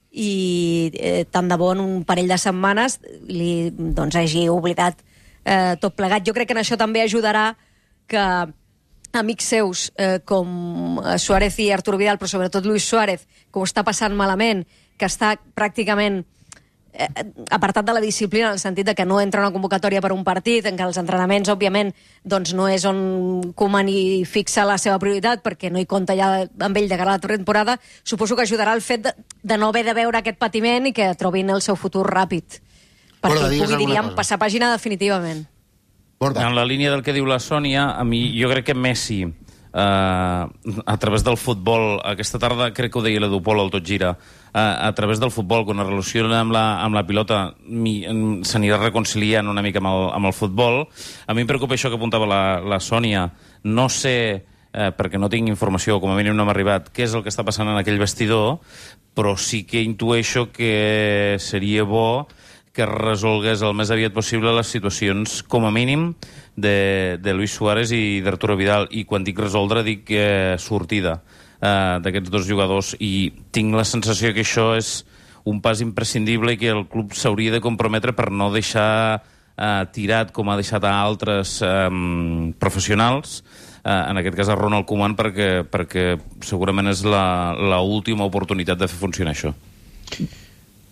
i tant de bo en un parell de setmanes doncs hagi oblidat tot plegat. Jo crec que en això també ajudarà que amics seus com Suárez i Arturo Vidal, però sobretot Luis Suárez, que ho està passant malament, que està pràcticament apartat de la disciplina en el sentit de que no entra una convocatòria per un partit, en què els entrenaments, òbviament, doncs no és on Koeman hi fixa la seva prioritat, perquè no hi compta ja amb ell de cara a la temporada. Suposo que ajudarà el fet de no haver de veure aquest patiment i que trobin el seu futur ràpid, perquè pugui, diríem, passar pàgina definitivament. En la línia del que diu la Sònia, a mi jo crec que Messi, a través del futbol, aquesta tarda crec que ho deia l'Edu Pol al Tot Gira, a través del futbol, quan es relaciona amb la pilota, s'anirà reconciliant una mica amb el futbol. A mi em preocupa això que apuntava la Sònia. No sé, perquè no tinc informació, com a mínim no m'ha arribat, què és el que està passant en aquell vestidor, però sí que intueixo que seria bo que resolgués el més aviat possible les situacions, com a mínim, de Luis Suárez i d'Arturo Vidal. I quan dic resoldre, dic sortida d'aquests dos jugadors. I tinc la sensació que això és un pas imprescindible i que el club s'hauria de comprometre per no deixar tirat, com ha deixat a altres professionals, en aquest cas a Ronald Koeman, perquè segurament és l'última oportunitat de fer funcionar això.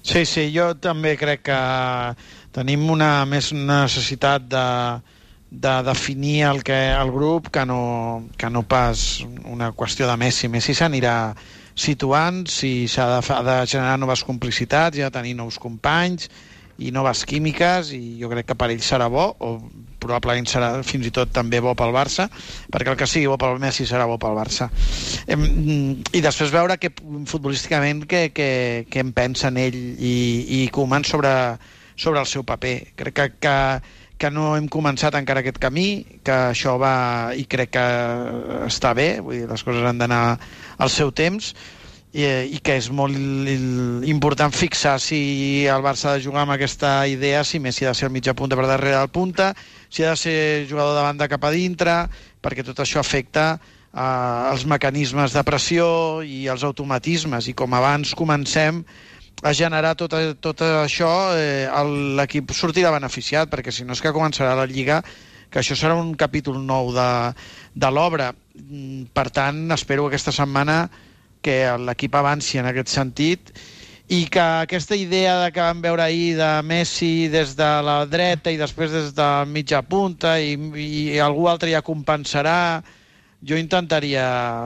Sí, jo també crec que tenim més necessitat de definir el grup que no pas una qüestió de Messi. Messi s'anirà situant, si s'ha de generar noves complicitats, ja tenir nous companys i noves químiques, i jo crec que per ell serà bo, o probablement serà fins i tot també bo pel Barça, perquè el que sigui bo pel Messi serà bo pel Barça. I després veure futbolísticament què en pensen ell i Koeman sobre el seu paper. Crec que no hem començat encara aquest camí, que això va, i crec que està bé, vull dir, les coses han d'anar al seu temps, i que és molt important fixar si el Barça ha de jugar amb aquesta idea, si Messi ha de ser el mitja punta per darrere del punta, si ha de ser jugador de banda cap a dintre, perquè tot això afecta els mecanismes de pressió i els automatismes, i com abans comencem a generar tot això, l'equip sortirà beneficiat, perquè si no és que començarà la Lliga, que això serà un capítol nou de l'obra. Per tant, espero aquesta setmana que l'equip avanci en aquest sentit, i que aquesta idea que vam veure ahir de Messi des de la dreta i després des de mitja punta i algú altre ja compensarà, jo intentaria,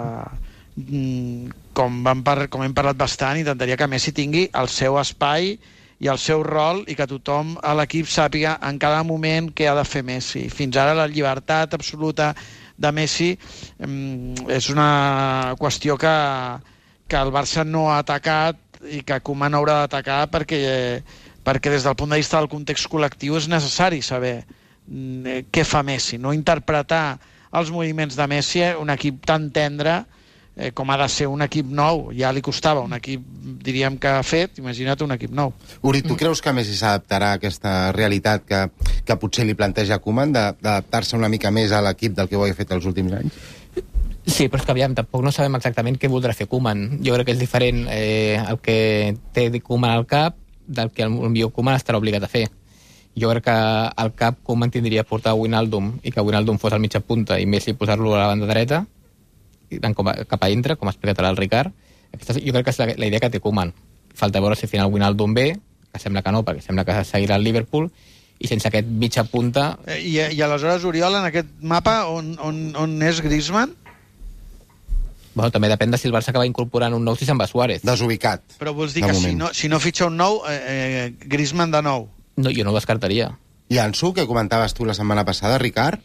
com hem parlat bastant, intentaria que Messi tingui el seu espai i el seu rol, i que tothom a l'equip sàpiga en cada moment què ha de fer Messi. Fins ara la llibertat absoluta de Messi és una qüestió que el Barça no ha atacat i que Koeman haurà d'atacar, perquè des del punt de vista del context col·lectiu és necessari saber què fa Messi, no interpretar els moviments de Messi, un equip tan tendre com ha de ser un equip nou. Ja li costava un equip, diríem, que ha fet, imagina't un equip nou. Uri, tu creus que Messi s'adaptarà a aquesta realitat que potser li planteja Koeman, d'adaptar-se una mica més a l'equip del que ho ha fet els últims anys? Sí, però és que aviam, tampoc no sabem exactament què voldrà fer Koeman. Jo crec que és diferent el que té Koeman al cap del que el Koeman estarà obligat a fer. Jo crec que al cap Koeman tindria portar Wijnaldum, i que Wijnaldum fos al mitja punta i Messi posar-lo a la banda dreta, cap a dintre, com ha explicat ara el Ricard. Jo crec que és la idea que té Koeman. Falta veure si al final Wijnaldum ve, que sembla que no, perquè sembla que seguirà el Liverpool, i sense aquest mitja punta... I aleshores, Oriol, en aquest mapa, on és Griezmann? Bueno, també depèn de si el Barça acaba incorporant un nou, si se'n va Suárez. Desubicat. Però vols dir que si no fitxa un nou, Griezmann de nou? No, jo no ho descartaria. I Ansu, que comentaves tu la setmana passada, Ricard?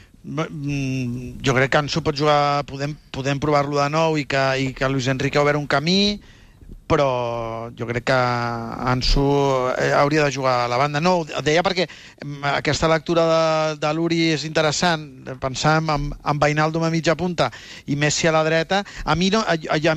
Jo crec que Ansu pot jugar, podem provar-lo de nou, i que Luis Enrique ha obert un camí, però jo crec que Ansu hauria de jugar a la banda. No, deia perquè aquesta lectura de l'Uri és interessant, pensàvem en Wijnaldum a mitja punta i Messi a la dreta. A mi no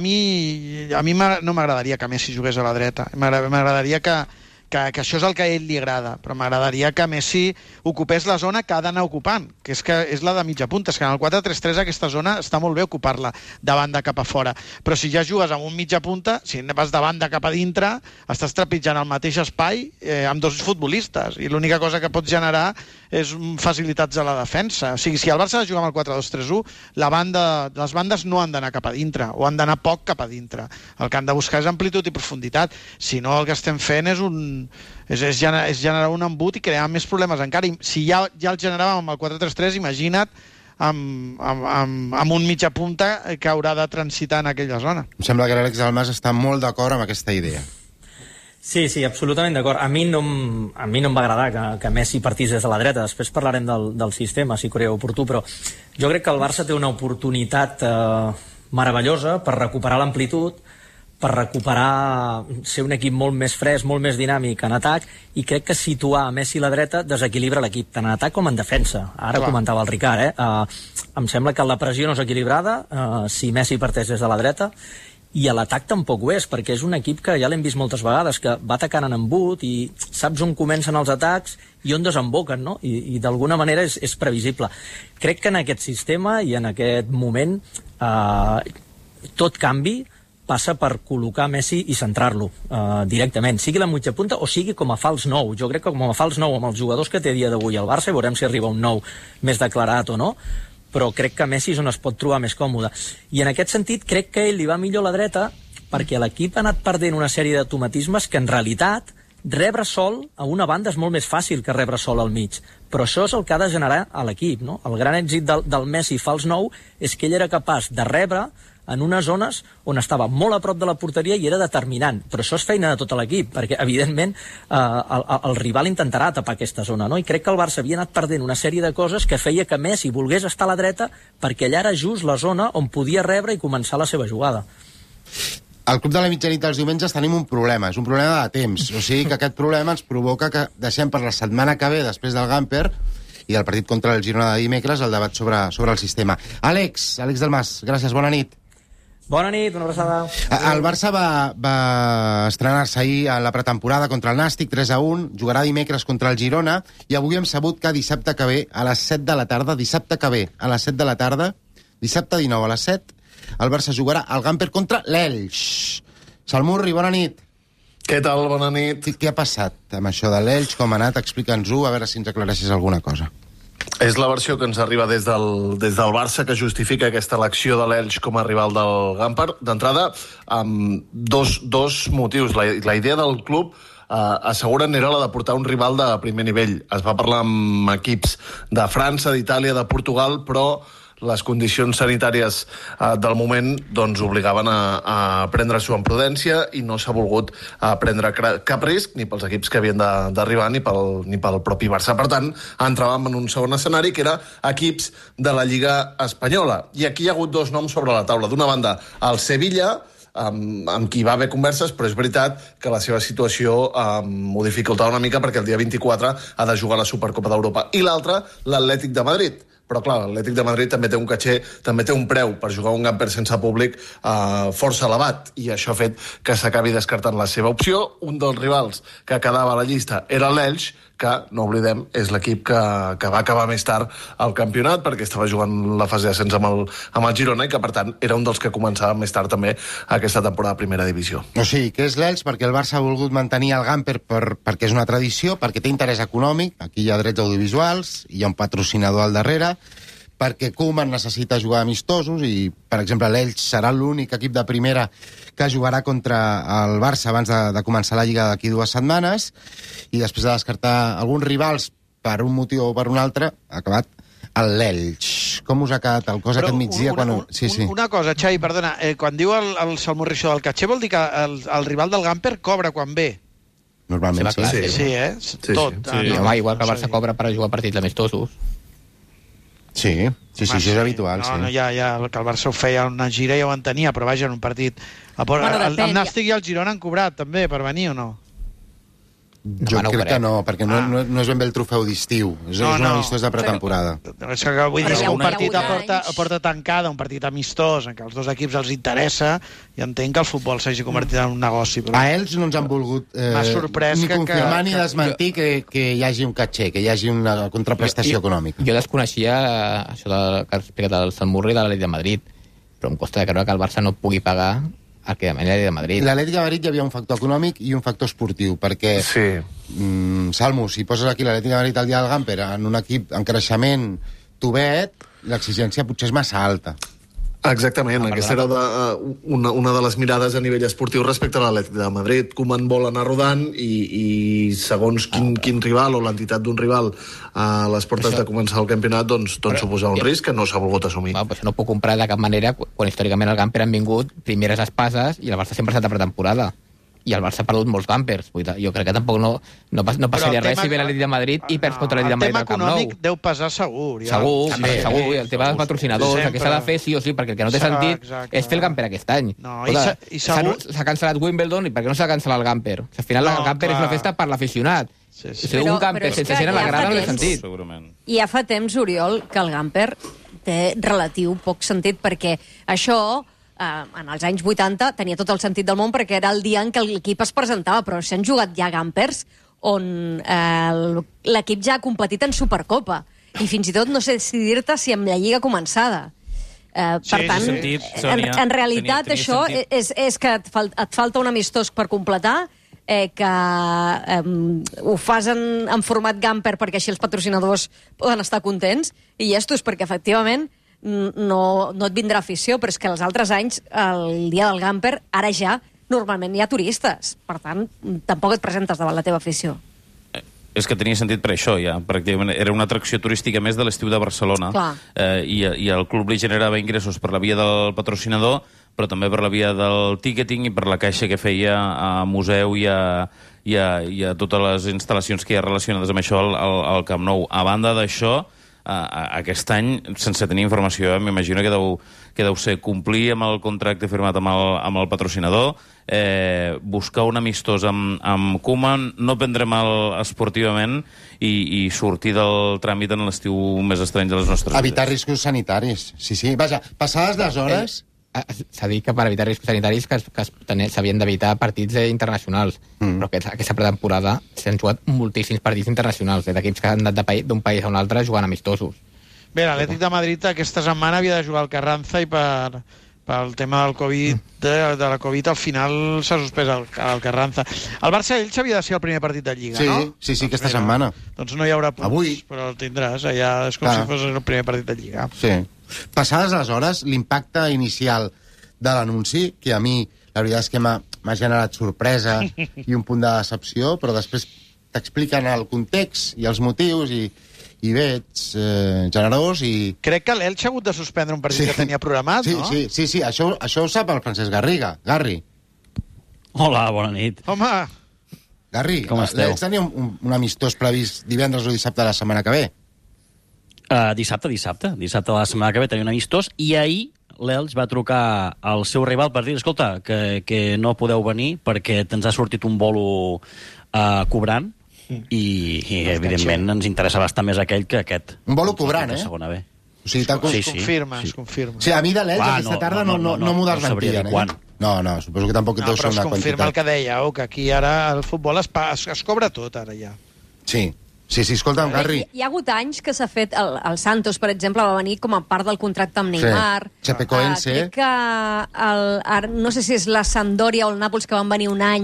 m'agradaria que Messi jugués a la dreta, m'agradaria que això és el que a ell li agrada, però m'agradaria que Messi ocupés la zona que ha d'anar ocupant, que és la de mitja punta. És que en el 4-3-3 aquesta zona està molt bé ocupar-la de banda cap a fora, però si ja jugues amb un mitja punta, si vas de banda cap a dintre, estàs trepitjant el mateix espai amb dos futbolistes, i l'única cosa que pots generar és facilitats a la defensa. O sigui, si el Barça ha de jugar amb el 4-2-3-1, les bandes no han d'anar cap a dintre, o han d'anar poc cap a dintre. El que han de buscar és amplitud i profunditat. Si no, el que estem fent és generar un embut i crear més problemes encara. I si ja el generàvem amb el 4-3-3, imagina't amb un mitja punta que haurà de transitar en aquella zona. Em sembla que l'Àlex Almas està molt d'acord amb aquesta idea. Sí, absolutament d'acord. A mi no em va agradar que Messi partís des de la dreta. Després parlarem del sistema, si creieu oportú, però jo crec que el Barça té una oportunitat meravellosa per recuperar l'amplitud, per recuperar, ser un equip molt més fresc, molt més dinàmic en atac, i crec que situar Messi a la dreta desequilibra l'equip, tant en atac com en defensa. Ara comentava el Ricard, em sembla que la pressió no és equilibrada si Messi parteix des de la dreta, i a l'atac tampoc ho és, perquè és un equip que ja l'hem vist moltes vegades, que va atacant en embut i saps on comencen els atacs i on desemboquen, no? I d'alguna manera és previsible. Crec que en aquest sistema i en aquest moment tot canvi passa per col·locar Messi i centrar-lo directament, sigui la mitja punta o sigui com a fals nou. Jo crec que com a fals nou, amb els jugadors que té a dia d'avui al Barça, i veurem si arriba un nou més declarat o no, però crec que Messi és on es pot trobar més còmode. I en aquest sentit crec que ell li va millor a la dreta perquè l'equip ha anat perdent una sèrie d'automatismes que en realitat rebre sol a una banda és molt més fàcil que rebre sol al mig, però això és el que ha de generar a l'equip, no? El gran èxit del Messi fals 9 és que ell era capaç de rebre en unes zones on estava molt a prop de la porteria i era determinant, però això és feina de tot l'equip, perquè evidentment el rival intentarà tapar aquesta zona, no? I crec que el Barça havia anat perdent una sèrie de coses que feia que Messi volgués estar a la dreta perquè allà era just la zona on podia rebre i començar la seva jugada. Al Club de la Mitjanit dels diumenges tenim un problema, és un problema de temps, o sigui que aquest problema ens provoca que deixem per la setmana que ve, després del Gamper i del partit contra el Girona de dimecres, el debat sobre el sistema. Àlex Delmas, gràcies, bona nit. Bona nit, una abraçada. El Barça va estrenar-se ahir a la pretemporada contra el Nàstic, 3-1, jugarà dimecres contra el Girona, i avui hem sabut que dissabte que ve, a les 7 de la tarda, dissabte 19 a les 7, el Barça jugarà al Gamper contra l'Elx. Salmurri, bona nit. Què tal? Bona nit. Què ha passat amb això de l'Elx? Com ha anat? Explica'ns-ho, a veure si ens aclareixes alguna cosa. És la versió que ens arriba des del Barça que justifica aquesta elecció de l'Elx com a rival del Gamper. D'entrada, amb dos motius. La idea del club asseguren era la de portar un rival de primer nivell. Es va parlar amb equips de França, d'Itàlia, de Portugal, però les condicions sanitàries del moment doncs, obligaven a prendre-s'ho amb prudència i no s'ha volgut prendre cap risc ni pels equips que havien d'arribar ni pel propi Barça. Per tant, entràvem en un segon escenari que era equips de la Lliga Espanyola. I aquí hi ha hagut dos noms sobre la taula. D'una banda, el Sevilla, amb qui va haver converses, però és veritat que la seva situació modifica una mica perquè el dia 24 ha de jugar la Supercopa d'Europa. I l'altre, l'Atlètic de Madrid. Però, clar, l'Atlètic de Madrid també té un caché, també té un preu per jugar un Gamper sense públic força elevat, i això ha fet que s'acabi descartant la seva opció. Un dels rivals que quedava a la llista era l'Elx, que, no oblidem, és l'equip que va acabar més tard al campionat, perquè estava jugant la fase d'ascens amb el Girona, i que, per tant, era un dels que començava més tard també aquesta temporada de primera divisió. O sigui, que és l'Elx perquè el Barça ha volgut mantenir el Gamper perquè és una tradició, perquè té interès econòmic, aquí hi ha drets audiovisuals, hi ha un patrocinador al darrere, perquè Koeman necessita jugar amistosos i, per exemple, l'Elx serà l'únic equip de primera que jugarà contra el Barça abans de començar la Lliga d'aquí 2 setmanes, i després de descartar alguns rivals per un motiu o per un altre, ha acabat l'Elx. Com us ha quedat el cos aquest migdia? Una cosa, Xavi, perdona, quan diu el Salmurri això del caché, vol dir que el rival del Gamper cobra quan ve? Normalment sí. Sí, eh? Tot. Igual que el Barça cobra per jugar partits amistosos. Sí, és habitual. No, ja, que el Barça ho feia una gira ja ho entenia, però vaja, en un partit... El Nàstic i el Girona han cobrat també per venir o no? Jo crec que no, perquè no és ben bé el trofeu d'estiu, és un amistós de pretemporada. És que vull dir, un partit a porta tancada, un partit amistós, en què els dos equips els interessa, i entenc que el futbol s'hagi convertit en un negoci. A ells no ens han volgut ni confirmar ni desmentir que hi hagi un caché, que hi hagi una contraprestació econòmica. Jo desconeixia això que ha explicat el Salmurri de l'Atlètic de Madrid, però em costa de creure que el Barça no pugui pagar el que demana l'Atlètic de Madrid. L'Atlètic de Madrid hi havia un factor econòmic i un factor esportiu, perquè, Salmo, si poses aquí l'Atlètic de Madrid al dia del Gamper en un equip en creixement tubet, l'exigència potser és massa alta. Exactament, aquesta era una de les mirades a nivell esportiu respecte a l'Atlètic de Madrid. Koeman vol anar rodant i segons quin rival o l'entitat d'un rival a les portes de començar el campionat, doncs suposa un risc que no s'ha volgut assumir. No puc comprar de cap manera quan històricament el Gamper han vingut primeres espases i el Barça sempre ha estat a pretemporada. I el Barça ha perdut molts Gampers. Jo crec que tampoc no passaria res si ve l'Atlètic de Madrid i perds contra l'Atlètic de Madrid al Camp Nou. El tema econòmic deu pesar segur. Segur. El tema dels patrocinadors, que s'ha de fer sí o sí, perquè el que no té sentit és fer el Gamper aquest any. S'ha cancel·lat Wimbledon i per què no s'ha cancel·lat el Gamper? Al final el Gamper és una festa per l'aficionat. Un Gamper sense gent a la grada no té sentit. I ja fa temps, Oriol, que el Gamper té relatiu poc sentit, perquè això... en els anys 80 tenia tot el sentit del món perquè era el dia en què l'equip es presentava, però s'han jugat ja Gampers on l'equip ja ha competit en Supercopa i fins i tot no sé si dir-te si amb la Lliga començada. Per tant, en realitat això és que et falta un amistós per completar, que ho fas en format Gamper perquè així els patrocinadors poden estar contents i llestos, perquè efectivament no et vindrà afició, però és que els altres anys, el dia del Gamper, ara ja, normalment hi ha turistes. Per tant, tampoc et presentes davant la teva afició. És que tenia sentit per això, ja. Pràcticament era una atracció turística més de l'estiu de Barcelona. I el club li generava ingressos per la via del patrocinador, però també per la via del ticketing i per la caixa que feia a museu i a totes les instal·lacions que hi ha relacionades amb això al Camp Nou. A banda d'això, aquest any, sense tenir informació, m'imagino que deu ser complir amb el contracte firmat amb el patrocinador, buscar un amistós amb Koeman, no prendre mal esportivament i sortir del tràmit en l'estiu més estrany de les nostres vides. Evitar riscos sanitaris. Sí. Vaja, passades les hores... S'ha dit que per evitar riscos sanitaris que s'havien d'evitar partits internacionals, però aquesta pretemporada s'han jugat moltíssims partits internacionals, d'equips que han anat d'un país a un altre jugant amistosos. Bé, l'Atlètic de Madrid aquesta setmana havia de jugar al Carranza i pel tema del Covid, de la Covid, al final s'ha suspès el Carranza. El Barça-Elx havia de ser el primer partit de Lliga, no? Sí, aquesta setmana. Doncs no hi haurà punts, avui, però el tindràs. Allà és com si fos el primer partit de Lliga. Sí. Passades les hores, l'impacte inicial de l'anunci, que a mi la veritat és que m'ha generat sorpresa i un punt de decepció, però després t'expliquen el context i els motius i bé, ets generós i... Crec que l'Elx ha hagut de suspendre un partit que tenia programat, no? Sí, això ho sap el Francesc Garriga. Garri. Hola, bona nit. Home! Garri, l'Elx tenia un amistós previst divendres o dissabte de la setmana que ve. Dissabte de la setmana que ve tenia un amistós i ahir l'Elx va trucar al seu rival per dir, escolta, que no podeu venir perquè ens ha sortit un bolo cobrant i evidentment ens interessa bastant més aquell que aquest. Un bolo cobrant, segona B. O sigui, es confirma. Sí, a mi de l'Elx aquesta tarda no m'ho desmentien, quan. No, suposo que tampoc deu ser una quantitat. Però es confirma el que dèieu, que aquí ara el futbol es cobra tot, ara ja. Sí, escolta'm, Garri. Hi ha hagut anys que s'ha fet... El Santos, per exemple, va venir com a part del contracte amb Neymar. Chapecoense. Crec que... no sé si és la Sampdoria o el Nàpols que van venir un any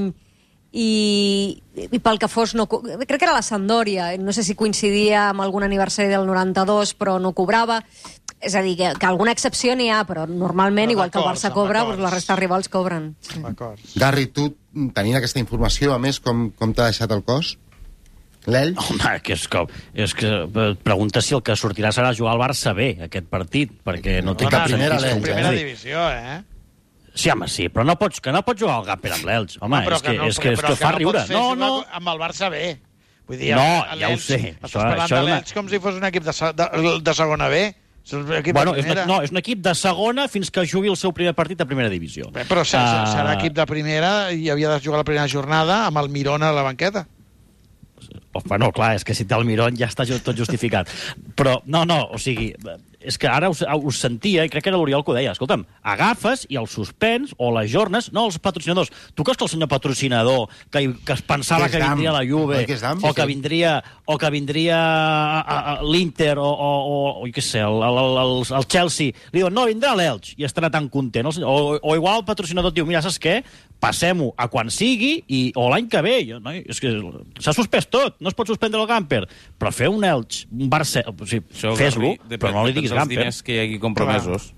i pel que fos... crec que era la Sampdoria. No sé si coincidia amb algun aniversari del 92, però no cobrava. És a dir, que alguna excepció n'hi ha, però normalment, igual que el Barça cobra, la resta de rivals cobren. Garri, tu, tenint aquesta informació, a més, com t'ha deixat el cos? L'Elx? Home, és que pregunta si el que sortirà serà jugar al Barça B, aquest partit, perquè no té cap sentit. És primera divisió, Sí, home, sí, però no pots jugar al Gamper amb l'Elx. Home, és que fa riure. No, amb el Barça B. Vull dir, no, ja ho sé. Estàs parlant de l'Elx com si fos un equip de segona B. Bueno, és un equip de segona fins que jugui el seu primer partit a primera divisió. Bé, però serà equip de primera i havia de jugar la primera jornada amb el Mirón a la banqueta. Bueno, clar, és que si té el Mirón ja està tot justificat. Però, no, o sigui, és que ara us sentia, i crec que era l'Oriol que ho deia, escolta'm, agafes i el suspens o l'ajornes, no els patrocinadors. Tu creus que el senyor patrocinador, que es pensava que vindria la Juve, o que vindria l'Inter, o què sé, el Chelsea, li diuen, no, vindrà l'Elx, i estarà tan content. O igual el patrocinador et diu, mira, saps què? Passem-ho a quan sigui, o l'any que ve. És que s'ha suspès tot, no es pot suspendre el Gamper, però fer un Elx, un Barça... O sigui, fes-lo, però no li diguis Gamper. Depèn dels diners que hi hagi compromesos.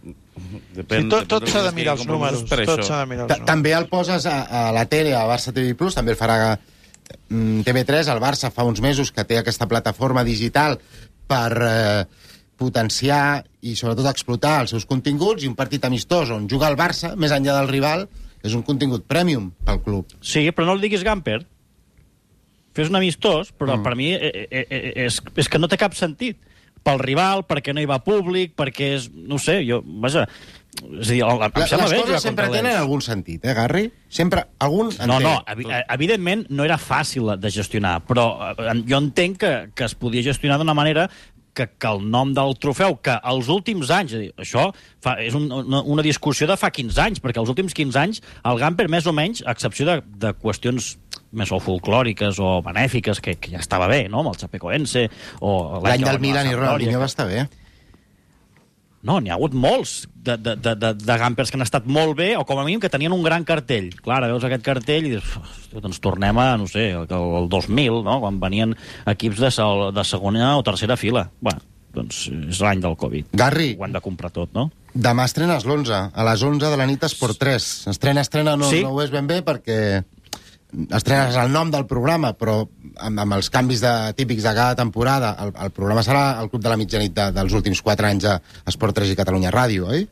Tot s'ha de mirar els números. També el poses a la tele, a Barça TV+, també el farà TV3. El Barça fa uns mesos que té aquesta plataforma digital per potenciar i sobretot explotar els seus continguts, i un partit amistós on juga el Barça, més enllà del rival, és un contingut premium pel club. Sí, però no el diguis Gamper. Fes un amistós, però per mi és que no té cap sentit. Pel rival, perquè no hi va públic, perquè és... No sé, vaja... És a dir, em sembla bé. Les coses sempre tenen algun sentit, Garri? Sempre algun... No, evidentment no era fàcil de gestionar, però jo entenc que es podia gestionar d'una manera que el nom del trofeu, que els últims anys, això és una discussió de fa 15 anys, perquè els últims 15 anys el Gamper, més o menys, a excepció de qüestions més o folclòriques o benèfiques, que ja estava bé, no?, amb el Chapecoense, o l'any del Milan i Ronaldinho va estar bé. No, n'hi ha hagut molts de Gampers que han estat molt bé, o com a mínim que tenien un gran cartell. Clar, veus aquest cartell i dius, doncs tornem a, no sé, el 2000, no?, quan venien equips de segona o tercera fila. Bueno, doncs és l'any del Covid. Garri. Ho han de comprar tot, no? Demà estrenes l'11, a les 11 de la nit Esport 3. Estrena, no ho és ben bé perquè estrenes el nom del programa, però amb els canvis típics de cada temporada, el programa serà el Club de la Mitjanit dels últims 4 anys a Esport 3 i Catalunya Ràdio, oi?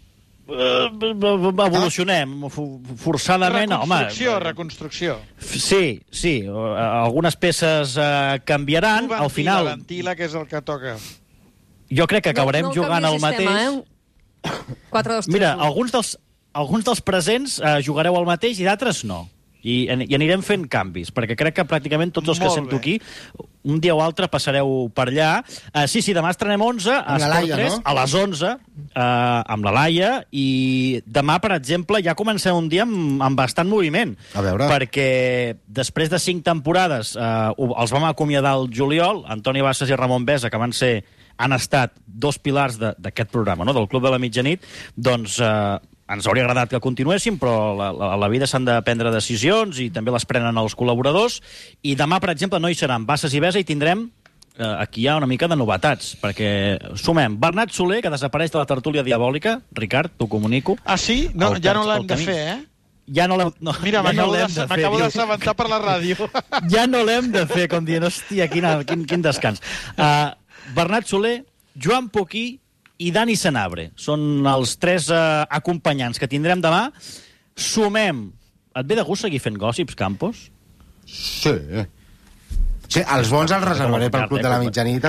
Evolucionem forçadament. Reconstrucció. Sí. Algunes peces canviaran. Al final... Ventila, que és el que toca. Jo crec que acabarem jugant el mateix. 4-2-3. Mira, alguns dels presents jugareu el mateix i d'altres no. I anirem fent canvis, perquè crec que pràcticament tots els que sento aquí, un dia o altre passareu per allà. Sí, demà estrenem 11 a Esport 3, no? A les 11, amb la Laia, i demà, per exemple, ja comencem un dia amb bastant moviment. A veure. Perquè després de 5 temporades els vam acomiadar al juliol, Antoni Bassas i Ramon Besa, que han estat 2 pilars d'aquest programa, no? Del Club de la Mitjanit, doncs ens hauria agradat que continuéssim, però a la vida s'han de prendre decisions i també les prenen els col·laboradors. I demà, per exemple, no hi seran Bassas i Besa i tindrem, aquí hi ha una mica de novetats, perquè sumem Bernat Soler, que desapareix de la tertúlia diabòlica. Ricard, t'ho comunico. Ah, sí? No, ja no l'hem de fer, Ja no l'hem Mira, m'acabo d'assabentar per la ràdio. Ja no l'hem de fer, com dient, hòstia, quin descans. Bernat Soler, Joan Poquí i Dani Senabre. Són els 3 acompanyants que tindrem demà. Sumem. Et ve de gust seguir fent gòssips, Campos? Sí. Els bons els reservaré pel Club de la Mitjanit.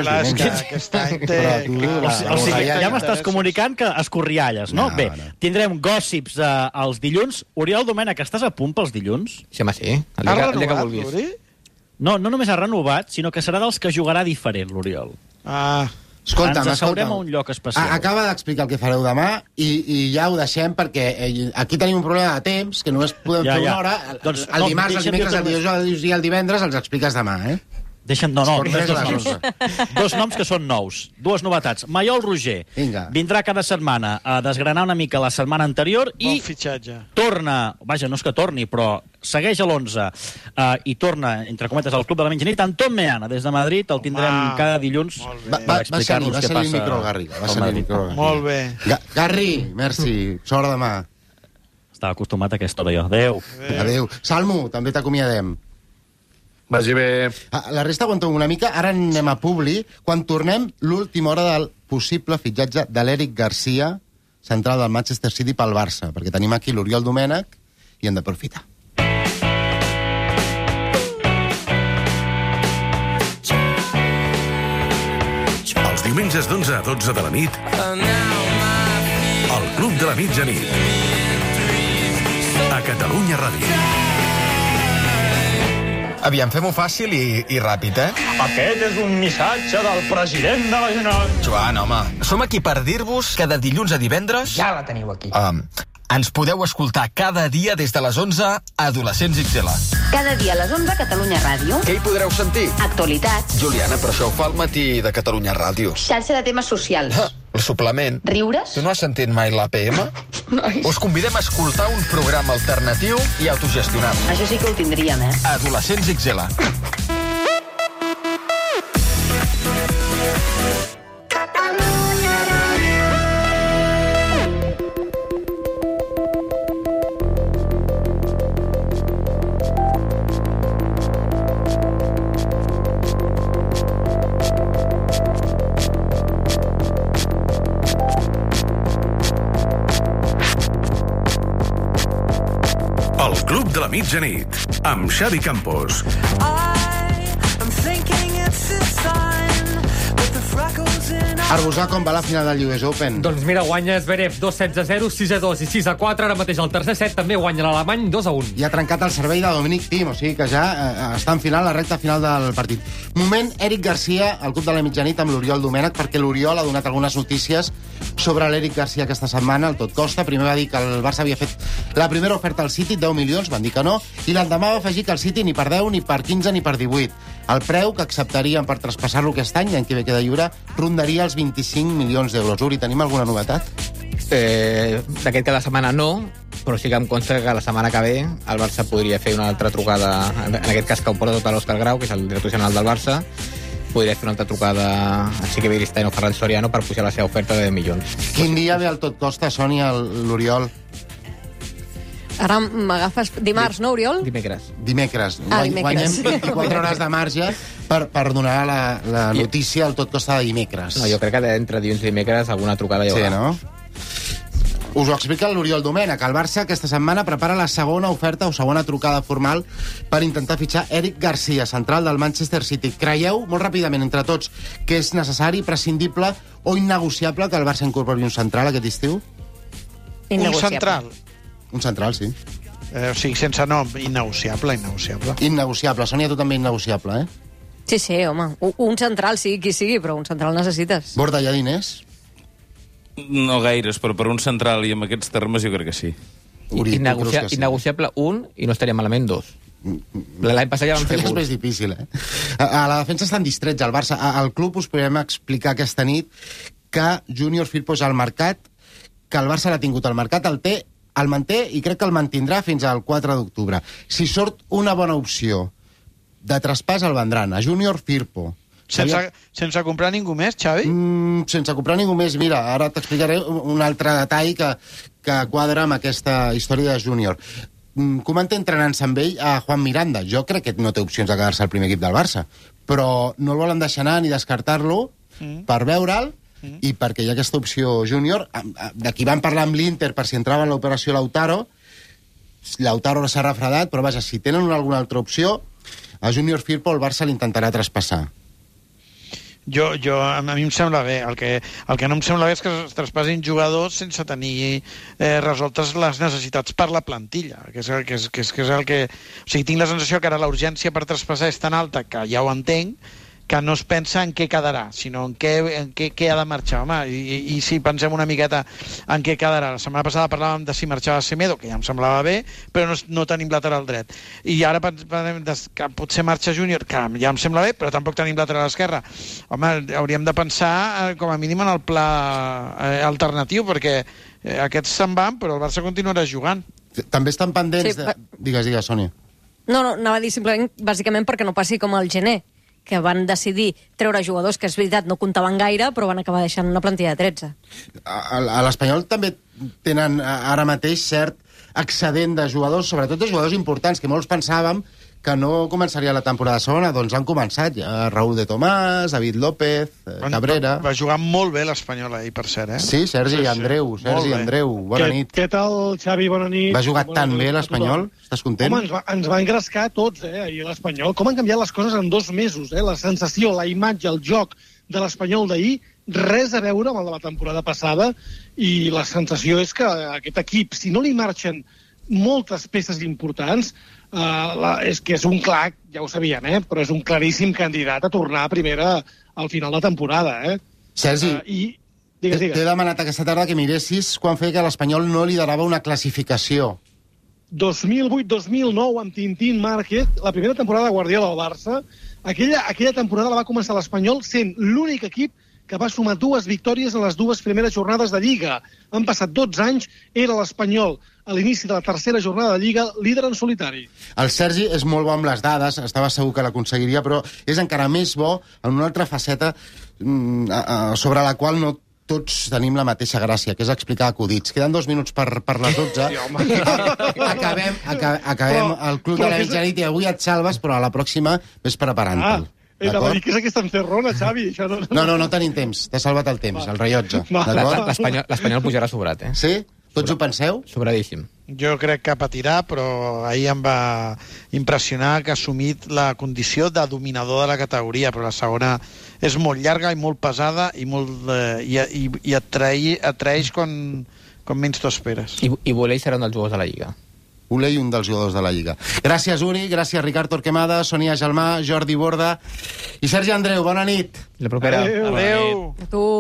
O sigui, ja m'estàs comunicant que escorrialles, no? Bé, tindrem gòssips els dilluns. Oriol Domènech, estàs a punt pels dilluns? Sí, home, sí. El dia que vulguis. No només ha renovat, sinó que serà dels que jugarà diferent, l'Oriol. Escolta'm, ens asseurem a un lloc especial. Acaba d'explicar el que fareu demà i ja ho deixem perquè aquí tenim un problema de temps, que només podem fer una hora. El dimarts, el dimecres, el dijous i el divendres els expliques demà, Deixa'm, dos noms que són nous, 2 novetats. Maiol Roger vindrà cada setmana a desgranar una mica la setmana anterior i torna, vaja, no és que torni, però segueix a l'11 i torna, entre cometes, al Club de la Mitjanit. Anton Meana, des de Madrid, el tindrem cada dilluns per explicar-nos què passa. Molt bé. Garri, merci, sort demà. Estava acostumat a aquesta hora jo. Adéu. Salmo, també t'acomiadem. Vagi bé. La resta aguanteu una mica. Ara anem a Publi. Quan tornem, l'última hora del possible fitxatge de l'Eric Garcia, central del Manchester City pel Barça, perquè tenim aquí l'Oriol Domènech i hem d'aprofitar. Els diumenges d'11 a 12 de la nit, el Club de la Mitjanit. A Catalunya Ràdio. Aviam, fem-ho fàcil i ràpid, Aquest és un missatge del president de la Generalitat. Joan, home, som aquí per dir-vos que de dilluns a divendres... Ja la teniu aquí. Ens podeu escoltar cada dia des de les 11 a Adolescents XL. Cada dia a les 11 a Catalunya Ràdio. Què hi podreu sentir? Actualitats. Juliana, però això ho fa al matí de Catalunya Ràdio. Xarxa de temes socials. El suplement. Riures. Tu no has sentit mai l'APM? Us convidem a escoltar un programa alternatiu i autogestionat. Això sí que ho tindríem, Adolescents XL. El Club de la Mitjanit, amb Xavi Campos. Arbusà, com va la final del US Open? Doncs mira, guanya Zverev 2-16-0, 6-2 i 6-4. Ara mateix el tercer set també guanya l'alemany 2-1. I ha trencat el servei de Dominic Thiem, o sigui que ja està en final, la recta final del partit. Moment, Eric Garcia, al Club de la Mitjanit, amb l'Oriol Domènech, perquè l'Oriol ha donat algunes notícies sobre l'Eric Garcia aquesta setmana, al tot costa. Primer va dir que el Barça havia fet la primera oferta al City, 10 milions, van dir que no, i l'endemà va afegir que el City ni per 10, ni per 15, ni per 18. El preu que acceptarien per traspassar-lo aquest any, l'any que ve queda lliure, rondaria els 25 milions d'euros. Uri, tenim alguna novetat? D'aquest cada setmana no, però sí que em consta que la setmana que ve el Barça podria fer una altra trucada, en aquest cas que ho porta tot a l'Òscar Grau, que és el director general del Barça, podria fer una altra trucada a Xique Beristain o Ferran Soriano per pujar la seva oferta de 10 milions. Quin dia ve el tot costa, Sònia, l'Oriol? Ara m'agafes dimarts, no, Oriol? Dimecres. Dimecres. Dimecres. Guanyem 24 hores de marge per donar la notícia al tot costa de dimecres. No, jo crec que entre dilluns i dimecres alguna trucada hi haurà. Sí, no? Us ho explica l'Oriol Domènech. El Barça aquesta setmana prepara la segona oferta o segona trucada formal per intentar fitxar Eric Garcia, central del Manchester City. Creieu, molt ràpidament, entre tots, que és necessari, prescindible o innegociable que el Barça incorpori un central aquest estiu? Un central? Un central, sí. O sigui, sense nom, innegociable. Innegociable. Sònia, tu també innegociable, eh? Sí, home. Un central, sigui qui sigui, però un central necessites. Borda, hi ha diners? No gaires, però per un central i amb aquests termes jo crec que sí. Innegociable un i no estaria malament dos. L'any passat ja vam fer és més difícil, eh? A la defensa estan distrets al Barça. Al club us podem explicar aquesta nit que Júnior Firpo és al mercat, que el Barça l'ha tingut al mercat, el manté i crec que el mantindrà fins al 4 d'octubre. Si sort una bona opció de traspàs, el vendran. A Júnior Firpo. Sense comprar ningú més, Xavi? Sense comprar ningú més. Mira, ara t'explicaré un altre detall que quadra amb aquesta història de Júnior. Comenta entrenant-se amb ell a Juan Miranda. Jo crec que no té opcions de quedar-se al primer equip del Barça, però no el volen deixar anar ni descartar-lo per veure'l i perquè hi ha aquesta opció Júnior. D'aquí van parlar amb l'Inter per si entrava en l'operació Lautaro. Lautaro s'ha refredat, però vaja, si tenen alguna altra opció, a Júnior Firpo el Barça l'intentarà traspassar. A mi em sembla bé. El que no em sembla bé és que es traspassin jugadors sense tenir resoltes les necessitats per la plantilla, que és el que... O sigui, tinc la sensació que ara la urgència per traspassar és tan alta, que ja ho entenc, que no es pensa en què quedarà, sinó en què ha de marxar. Home, i si pensem una miqueta en què quedarà. La setmana passada parlàvem de si marxava Semedo, que ja em semblava bé, però no tenim lateral dret. I ara parlem que potser marxa Júnior, que ja em sembla bé, però tampoc tenim lateral esquerra. Home, hauríem de pensar com a mínim en el pla alternatiu, perquè aquests se'n van, però el Barça continuarà jugant. També estan pendents de... Digues, Sònia. No, anava a dir simplement, bàsicament, perquè no passi com el gener, que van decidir treure jugadors que, és veritat, no comptaven gaire, però van acabar deixant una plantilla de 13. A l'Espanyol també tenen ara mateix cert excedent de jugadors, sobretot de jugadors importants, que molts pensàvem que no començaria la temporada segona, doncs han començat ja. Raúl de Tomàs, David López, Cabrera... Va jugar molt bé l'Espanyol ahir, per cert, eh? Sí, Sergi Andreu, bona nit. Què tal, Xavi? Bona nit. Va jugar tan bé l'Espanyol? Estàs content? Home, ens va engrescar tots, ahir l'Espanyol. Com han canviat les coses en 2 mesos, La sensació, la imatge, el joc de l'Espanyol d'ahir, res a veure amb el de la temporada passada, i la sensació és que aquest equip, si no li marxen moltes peces importants, és que és un clar, ja ho sabíem, però és un claríssim candidat a tornar a primera al final de temporada. Sergi, digues. T'he demanat aquesta tarda que miressis quan feia que l'Espanyol no liderava una classificació. 2008-2009 amb Tintín Márquez, la primera temporada de Guardiola al Barça, aquella temporada la va començar l'Espanyol sent l'únic equip que va sumar 2 victòries en les 2 primeres jornades de Lliga. Han passat 12 anys, era l'Espanyol a l'inici de la 3a jornada de Lliga, líder en solitari. El Sergi és molt bo amb les dades, estava segur que l'aconseguiria, però és encara més bo en una altra faceta sobre la qual no tots tenim la mateixa gràcia, que és explicar acudits. Queden 2 minuts per les 12. Acabem el Club de la Mitjanit i avui et salves, però a la pròxima ves preparant-te'l. Anava a dir que és aquesta encerrona, Xavi. No tenim temps. T'ha salvat el temps, el rellotge. L'Espanyol pujarà sobrat, Sí? Tots ho penseu? Sobradíssim. Jo crec que patirà, però ahir em va impressionar que ha assumit la condició de dominador de la categoria, però la segona és molt llarga i molt pesada i et traeix quan menys t'ho esperes. I Volei serà un dels jugadors de la Lliga. Ulei, un dels jugadors de la Lliga. Gràcies, Uri, gràcies, Ricard Torquemada, Sònia Gelmà, Jordi Borda i Sergi Andreu. Bona nit. La propera. Adéu. A tu.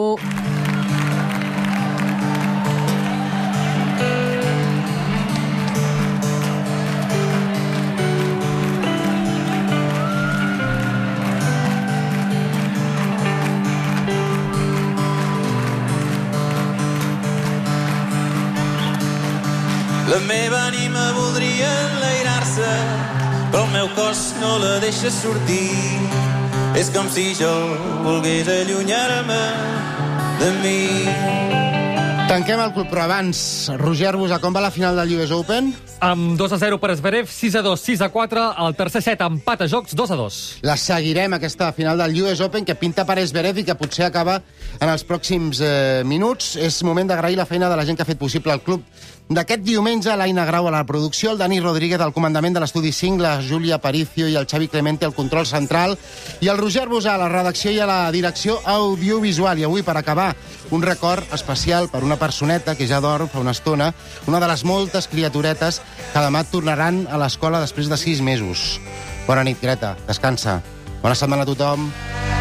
La meva ànima voldria enlairar-se, però el meu cos no la deixa sortir. És com si jo volgués allunyar-me de mi. Tanquem el club, però abans, Roger Busa, com va la final del US Open? Amb 2-0 per Zverev, 6-2, 6-4, el tercer set empat a jocs, 2-2. La seguirem, aquesta final del US Open, que pinta per Zverev i que potser acaba en els pròxims minuts. És moment d'agrair la feina de la gent que ha fet possible el club d'aquest diumenge, l'Aina Grau a la producció, el Dani Rodríguez al comandament de l'estudi 5, la Júlia Aparicio i el Xavi Clemente al control central, i el Roger Busa a la redacció i a la direcció audiovisual. I avui, per acabar, un record especial per una personeta que ja dorm fa una estona, una de les moltes criaturetes que demà tornaran a l'escola després de 6 mesos. Bona nit, Greta. Descansa. Bona setmana a tothom.